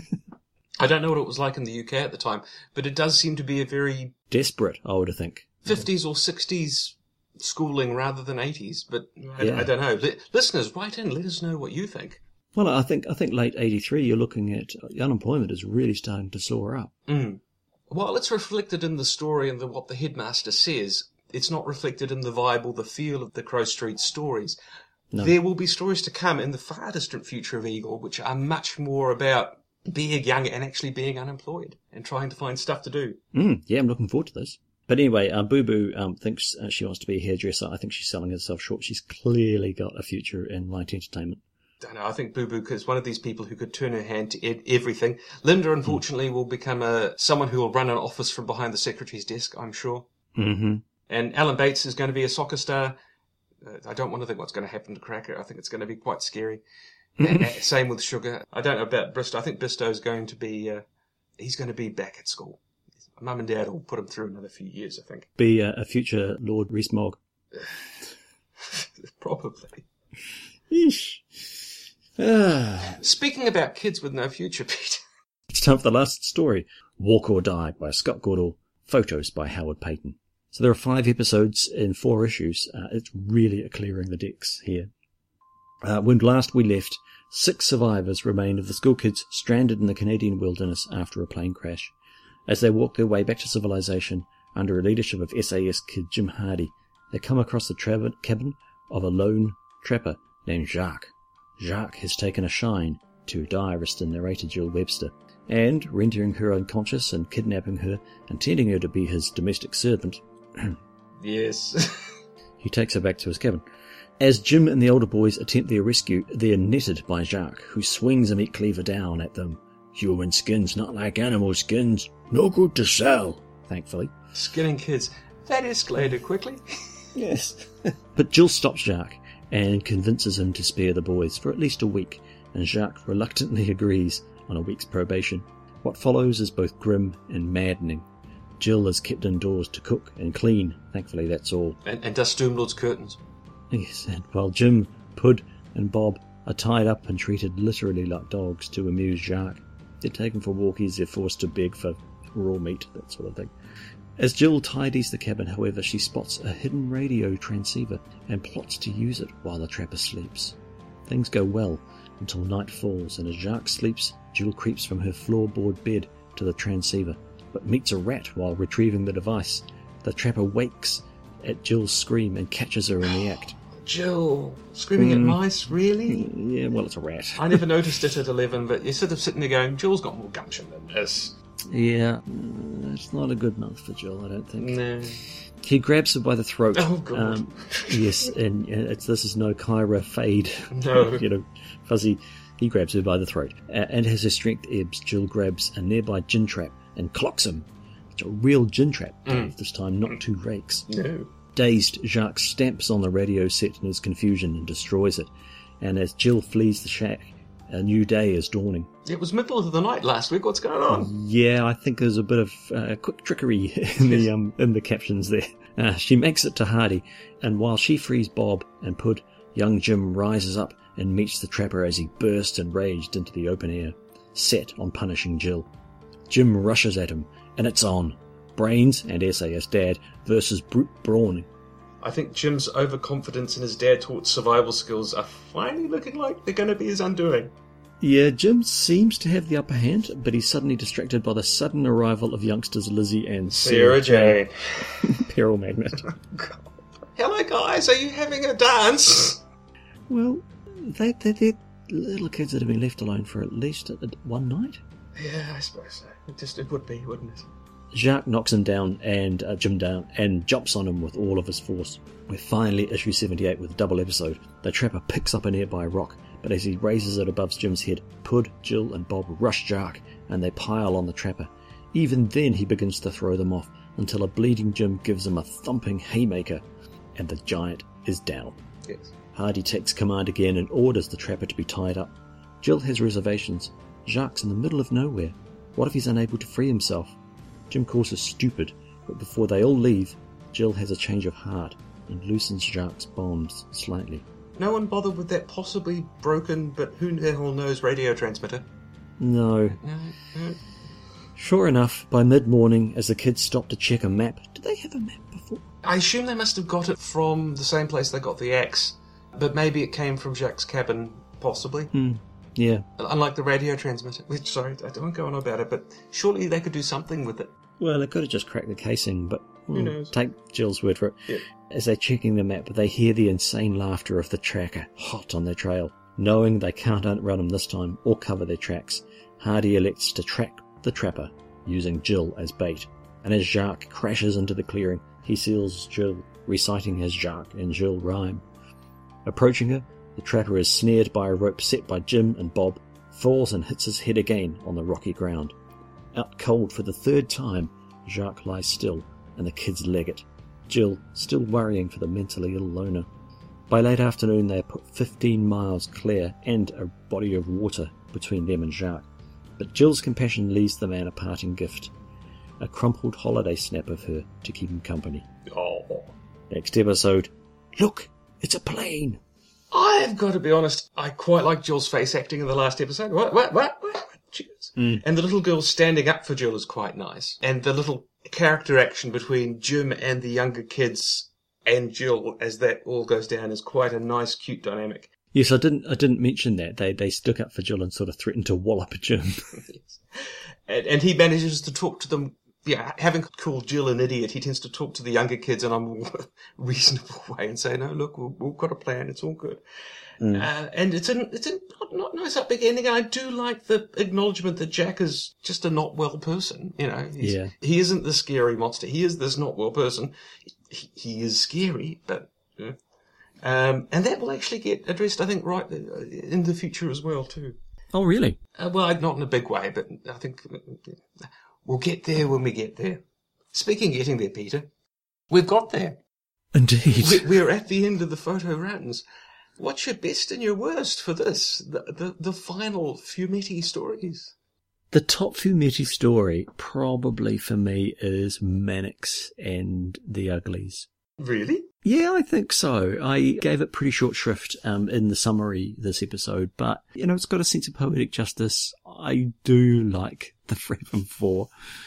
A: I don't know what it was like in the U K at the time, but it does seem to be a very
B: desperate, I would think.
A: fifties or sixties schooling rather than eighties, but I,
B: Yeah.
A: I don't know. Li- listeners, write in, let us know what you think.
B: Well, I think I think late eighty-three, you're looking at uh, unemployment is really starting to soar up.
A: Mm. While it's reflected in the story and the, what the headmaster says, it's not reflected in the vibe or the feel of the Crow Street stories.
B: No.
A: There will be stories to come in the far distant future of Eagle, which are much more about being young and actually being unemployed and trying to find stuff to do.
B: Mm, yeah, I'm looking forward to this. But anyway, uh, Boo Boo um, thinks uh, she wants to be a hairdresser. I think she's selling herself short. She's clearly got a future in light entertainment.
A: I don't know, I think Boo Boo is one of these people who could turn her hand to ed- everything. Linda, unfortunately, mm. will become a someone who will run an office from behind the secretary's desk, I'm sure.
B: Mm-hmm.
A: And Alan Bates is going to be a soccer star. Uh, I don't want to think what's going to happen to Cracker. I think it's going to be quite scary. uh, same with Sugar. I don't know about Bristow. I think Bristow's going to be, uh, he's going to be back at school. Mum and Dad will put him through another few years, I think.
B: Be uh, a future Lord Rees-Mogg.
A: Probably.
B: Eesh. Ah.
A: Speaking about kids with no future, Pete.
B: It's time for the last story. Walk or Die by Scott Gordell. Photos by Howard Payton. So there are five episodes in four issues. Uh, it's really clearing the decks here. Uh, when last we left, six survivors remained of the school kids stranded in the Canadian wilderness after a plane crash. As they walk their way back to civilization, under a leadership of S A S kid Jim Hardy, they come across the tra- cabin of a lone trapper named Jacques. Jacques has taken a shine to diarist and narrator Jill Webster, and, rendering her unconscious and kidnapping her, intending her to be his domestic servant,
A: yes.
B: he takes her back to his cabin. As Jim and the older boys attempt their rescue, they are netted by Jacques, who swings a meat cleaver down at them. Human skins, not like animal skins. No good to sell, thankfully.
A: Skinning kids. That escalated quickly.
B: Yes. But Jill stops Jacques and convinces him to spare the boys for at least a week, and Jacques reluctantly agrees on a week's probation. What follows is both grim and maddening. Jill is kept indoors to cook and clean, thankfully that's all.
A: And, and dust Doomlord's curtains.
B: Yes, and while Jim, Pud and Bob are tied up and treated literally like dogs to amuse Jacques. They're taken for walkies, they're forced to beg for raw meat, that sort of thing. As Jill tidies the cabin, however, she spots a hidden radio transceiver and plots to use it while the trapper sleeps. Things go well until night falls, and as Jacques sleeps, Jill creeps from her floorboard bed to the transceiver, but meets a rat while retrieving the device. The trapper wakes at Jill's scream and catches her in the act.
A: Jill, screaming
B: Mm.
A: at mice, really?
B: Yeah, well, it's a rat.
A: I never noticed it at eleven, but you're sort of sitting there going, Jill's got more gumption than this.
B: Yeah, mm, it's not a good month for Jill, I don't think.
A: No.
B: He grabs her by the throat.
A: Oh, God.
B: Um, yes, and uh, it's, this is no Kyra fade.
A: No.
B: you know, fuzzy. He grabs her by the throat. Uh, and as her strength ebbs, Jill grabs a nearby gin trap and clocks him. It's a real gin trap,
A: Mm.
B: this time, not two rakes.
A: No.
B: Dazed, Jacques stamps on the radio set in his confusion and destroys it. And as Jill flees the shack, a new day is dawning.
A: It was middle of the night last week. What's going on?
B: Yeah, I think there's a bit of uh, quick trickery in the um, in the captions there. Uh, she makes it to Hardy, and while she frees Bob and Pud, young Jim rises up and meets the trapper as he bursts enraged into the open air, set on punishing Jill. Jim rushes at him, and it's on. Brains and S A S Dad versus brute brawn.
A: I think Jim's overconfidence in his dad-taught survival skills are finally looking like they're going to be his undoing.
B: Yeah, Jim seems to have the upper hand, but he's suddenly distracted by the sudden arrival of youngsters Lizzie and
A: Sarah Jane.
B: Peril Magnet.
A: Hello, guys. Are you having a dance?
B: Well, they, they, they're little kids that have been left alone for at least a, a, one night.
A: Yeah, I suppose so. It just it would be, wouldn't it?
B: Jacques knocks him down and uh, Jim down and jumps on him with all of his force. We're finally issue seventy-eight with a double episode. The trapper picks up a nearby rock, but as he raises it above Jim's head, Pud, Jill and Bob rush Jacques and they pile on the trapper. Even then he begins to throw them off until a bleeding Jim gives him a thumping haymaker and the giant is down.
A: Yes.
B: Hardy takes command again and orders the trapper to be tied up. Jill has reservations. Jacques in the middle of nowhere. What if he's unable to free himself? Jim calls her stupid, but before they all leave, Jill has a change of heart and loosens Jacques' bonds slightly.
A: No one bothered with that possibly broken, but who the hell knows, radio transmitter?
B: No.
A: No, no.
B: Sure enough, by mid-morning, as the kids stop to check a map... Did they have a map before?
A: I assume they must have got it from the same place they got the axe, but maybe it came from Jacques' cabin, possibly.
B: Hmm. Yeah.
A: Unlike the radio transmitter. Which, sorry, I don't go on about it, but surely they could do something with it.
B: Well, they could have just cracked the casing, but
A: Who
B: well,
A: knows?
B: take Jill's word for it.
A: Yeah.
B: As they're checking the map, they hear the insane laughter of the tracker, hot on their trail. Knowing they can't outrun him this time or cover their tracks, Hardy elects to track the trapper, using Jill as bait. And as Jacques crashes into the clearing, he seals Jill, reciting his Jacques and Jill rhyme. Approaching her, the trapper is snared by a rope set by Jim and Bob, falls and hits his head again on the rocky ground. Out cold for the third time, Jacques lies still, and the kids leg it. Jill still worrying for the mentally ill loner. By late afternoon they are put fifteen miles clear and a body of water between them and Jacques. But Jill's compassion leaves the man a parting gift. A crumpled holiday snap of her to keep him company.
A: Oh.
B: Next episode, look, it's a plane!
A: I've got to be honest, I quite like Jill's face acting in the last episode. What, what, what, what? Cheers.
B: Mm.
A: And the little girl standing up for Jill is quite nice. And the little character action between Jim and the younger kids and Jill as that all goes down is quite a nice, cute dynamic.
B: Yes, I didn't I didn't mention that. They they stuck up for Jill and sort of threatened to wallop Jim.
A: Yes. And, and he manages to talk to them. Yeah, having called Jill an idiot, he tends to talk to the younger kids in a more reasonable way and say, no, look, we've, we've got a plan, it's all good. Mm. Uh, and it's a, it's a not, not nice up big ending. I do like the acknowledgement that Jack is just a not well person. You know, he's,
B: yeah.
A: He isn't the scary monster. He is this not well person. He, he is scary, but... Yeah. Um, and that will actually get addressed, I think, right in the future as well, too.
B: Oh, really?
A: Uh, well, not in a big way, but I think we'll get there when we get there. Speaking of getting there, Peter, we've got there.
B: Indeed.
A: We're at the end of the photo rounds. What's your best and your worst for this? The, the, the final Fumetti stories.
B: The top Fumetti story, probably for me, is Mannix and the Uglies.
A: Really?
B: Yeah, I think so. I gave it pretty short shrift um, in the summary this episode, but, you know, it's got a sense of poetic justice. I do like the Freedom Four,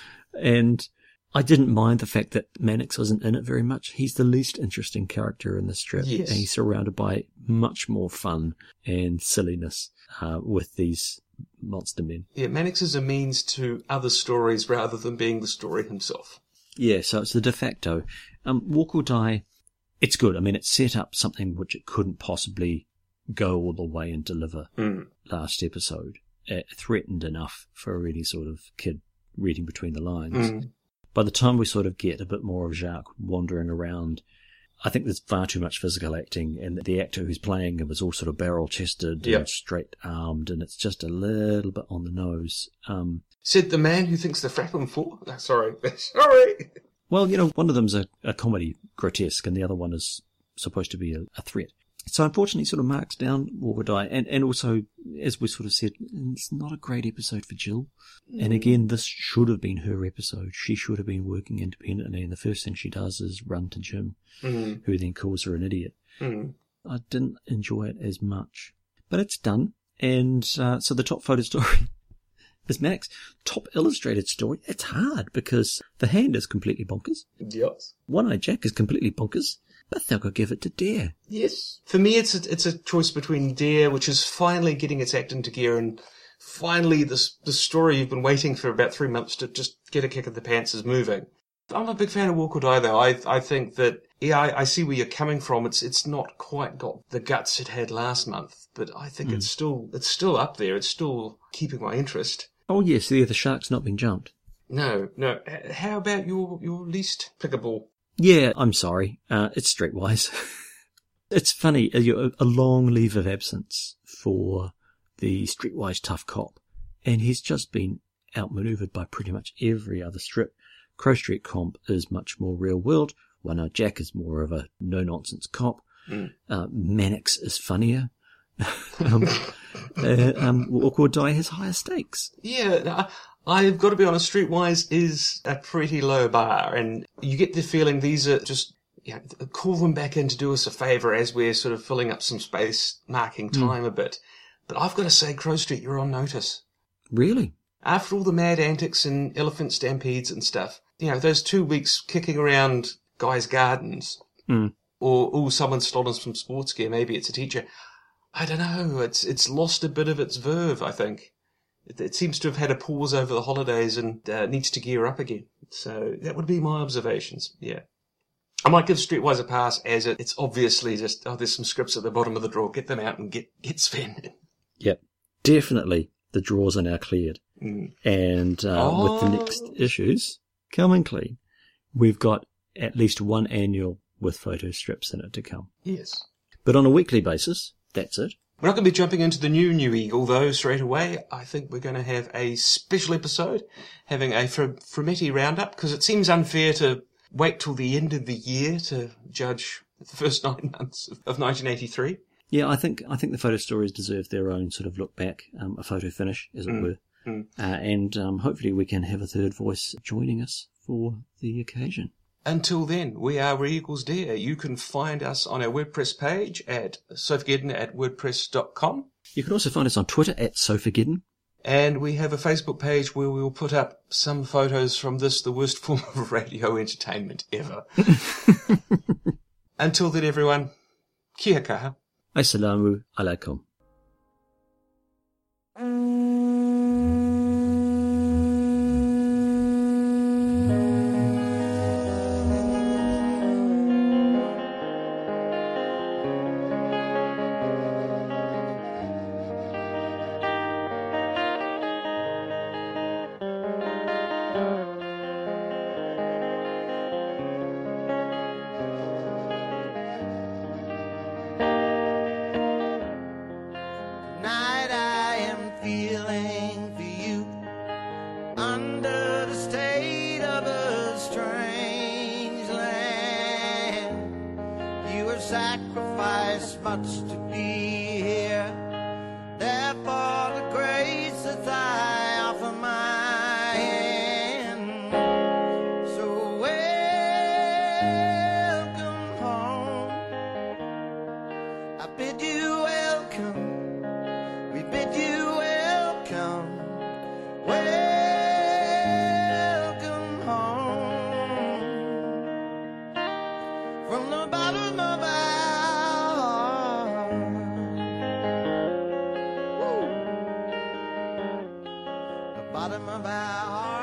B: and I didn't mind the fact that Mannix wasn't in it very much. He's the least interesting character in the strip,
A: yes.
B: and he's surrounded by much more fun and silliness uh, with these monster men.
A: Yeah, Mannix is a means to other stories rather than being the story himself.
B: Yeah, so it's the de facto. Um, Walk or Die, it's good. I mean, it set up something which it couldn't possibly go all the way and deliver
A: mm.
B: last episode. It threatened enough for a really sort of kid reading between the lines.
A: Mm.
B: By the time we sort of get a bit more of Jacques wandering around, I think there's far too much physical acting, and the actor who's playing him is all sort of barrel-chested
A: yep.
B: and straight-armed, and it's just a little bit on the nose. Um,
A: Said the man who thinks the Freedom Four. Oh, sorry. sorry.
B: Well, you know, one of them's a, a comedy grotesque, and the other one is supposed to be a, a threat. So unfortunately, sort of marks down Walk or Die, and, and also, as we sort of said, it's not a great episode for Jill. And again, this should have been her episode. She should have been working independently, and the first thing she does is run to Jim,
A: mm.
B: who then calls her an idiot.
A: Mm.
B: I didn't enjoy it as much. But it's done, and uh, so the top photo story is Max. Top illustrated story, it's hard, because the hand is completely bonkers.
A: Yes.
B: One-Eyed Jack is completely bonkers. But they'll go give it to Dare.
A: Yes. For me, it's a, it's a choice between Dare, which is finally getting its act into gear, and finally this the story you've been waiting for about three months to just get a kick of the pants is moving. I'm a big fan of Walk or Die, though. I I think that, yeah, I, I see where you're coming from. It's it's not quite got the guts it had last month, but I think mm. it's still it's still up there. It's still keeping my interest.
B: Oh, yes, the, the shark's not been jumped.
A: No, no. How about your, your least pickable?
B: Yeah, I'm sorry. Uh, it's Streetwise. It's funny, a, a long leave of absence for the Streetwise tough cop, and he's just been outmaneuvered by pretty much every other strip. Crow Street Comp is much more real world. One-Eyed Jack is more of a no-nonsense cop.
A: Mm.
B: Uh, Mannix is funnier. um, uh, um, Walk or Die has higher stakes.
A: Yeah, I've got to be honest, Streetwise is a pretty low bar, and you get the feeling these are just, you know, call them back in to do us a favour as we're sort of filling up some space, marking time mm. a bit. But I've got to say, Crow Street, you're on notice.
B: Really?
A: After all the mad antics and elephant stampedes and stuff, you know, those two weeks kicking around guys' gardens,
B: mm.
A: or, oh, someone's stolen some sports gear, maybe it's a teacher. I don't know, it's it's lost a bit of its verve, I think. It, it seems to have had a pause over the holidays and uh, needs to gear up again. So that would be my observations, yeah. I might give Streetwise a pass, as it, it's obviously just, oh, there's some scripts at the bottom of the drawer, get them out and get, get Sven in.
B: Yep, definitely the drawers are now cleared.
A: Mm.
B: And uh,
A: oh.
B: with the next issues coming clean, we've got at least one annual with photo strips in it to come.
A: Yes.
B: But on a weekly basis, that's it.
A: We're not going to be jumping into the new New Eagle, though, straight away. I think we're going to have a special episode, having a Fr- Fumetti roundup, because it seems unfair to wait till the end of the year to judge the first nine months of, of nineteen eighty-three.
B: Yeah, I think I think the photo stories deserve their own sort of look back, um, a photo finish, as it
A: mm.
B: were.
A: Mm.
B: Uh, and um, hopefully we can have a third voice joining us for the occasion.
A: Until then, we are Re Equals Dare. You can find us on our WordPress page at sofageddon at wordpress dot com.
B: You can also find us on Twitter at Sofageddon.
A: And we have a Facebook page where we'll put up some photos from this, the worst form of radio entertainment ever. Until then, everyone, kia kaha.
B: Assalamu alaikum.
D: sacrifice much to be here. Therefore the grace that I offer my hand. So welcome home. I bid you welcome. We bid you welcome. Welcome home. From the bottom of our heart. Woo. The bottom of our heart.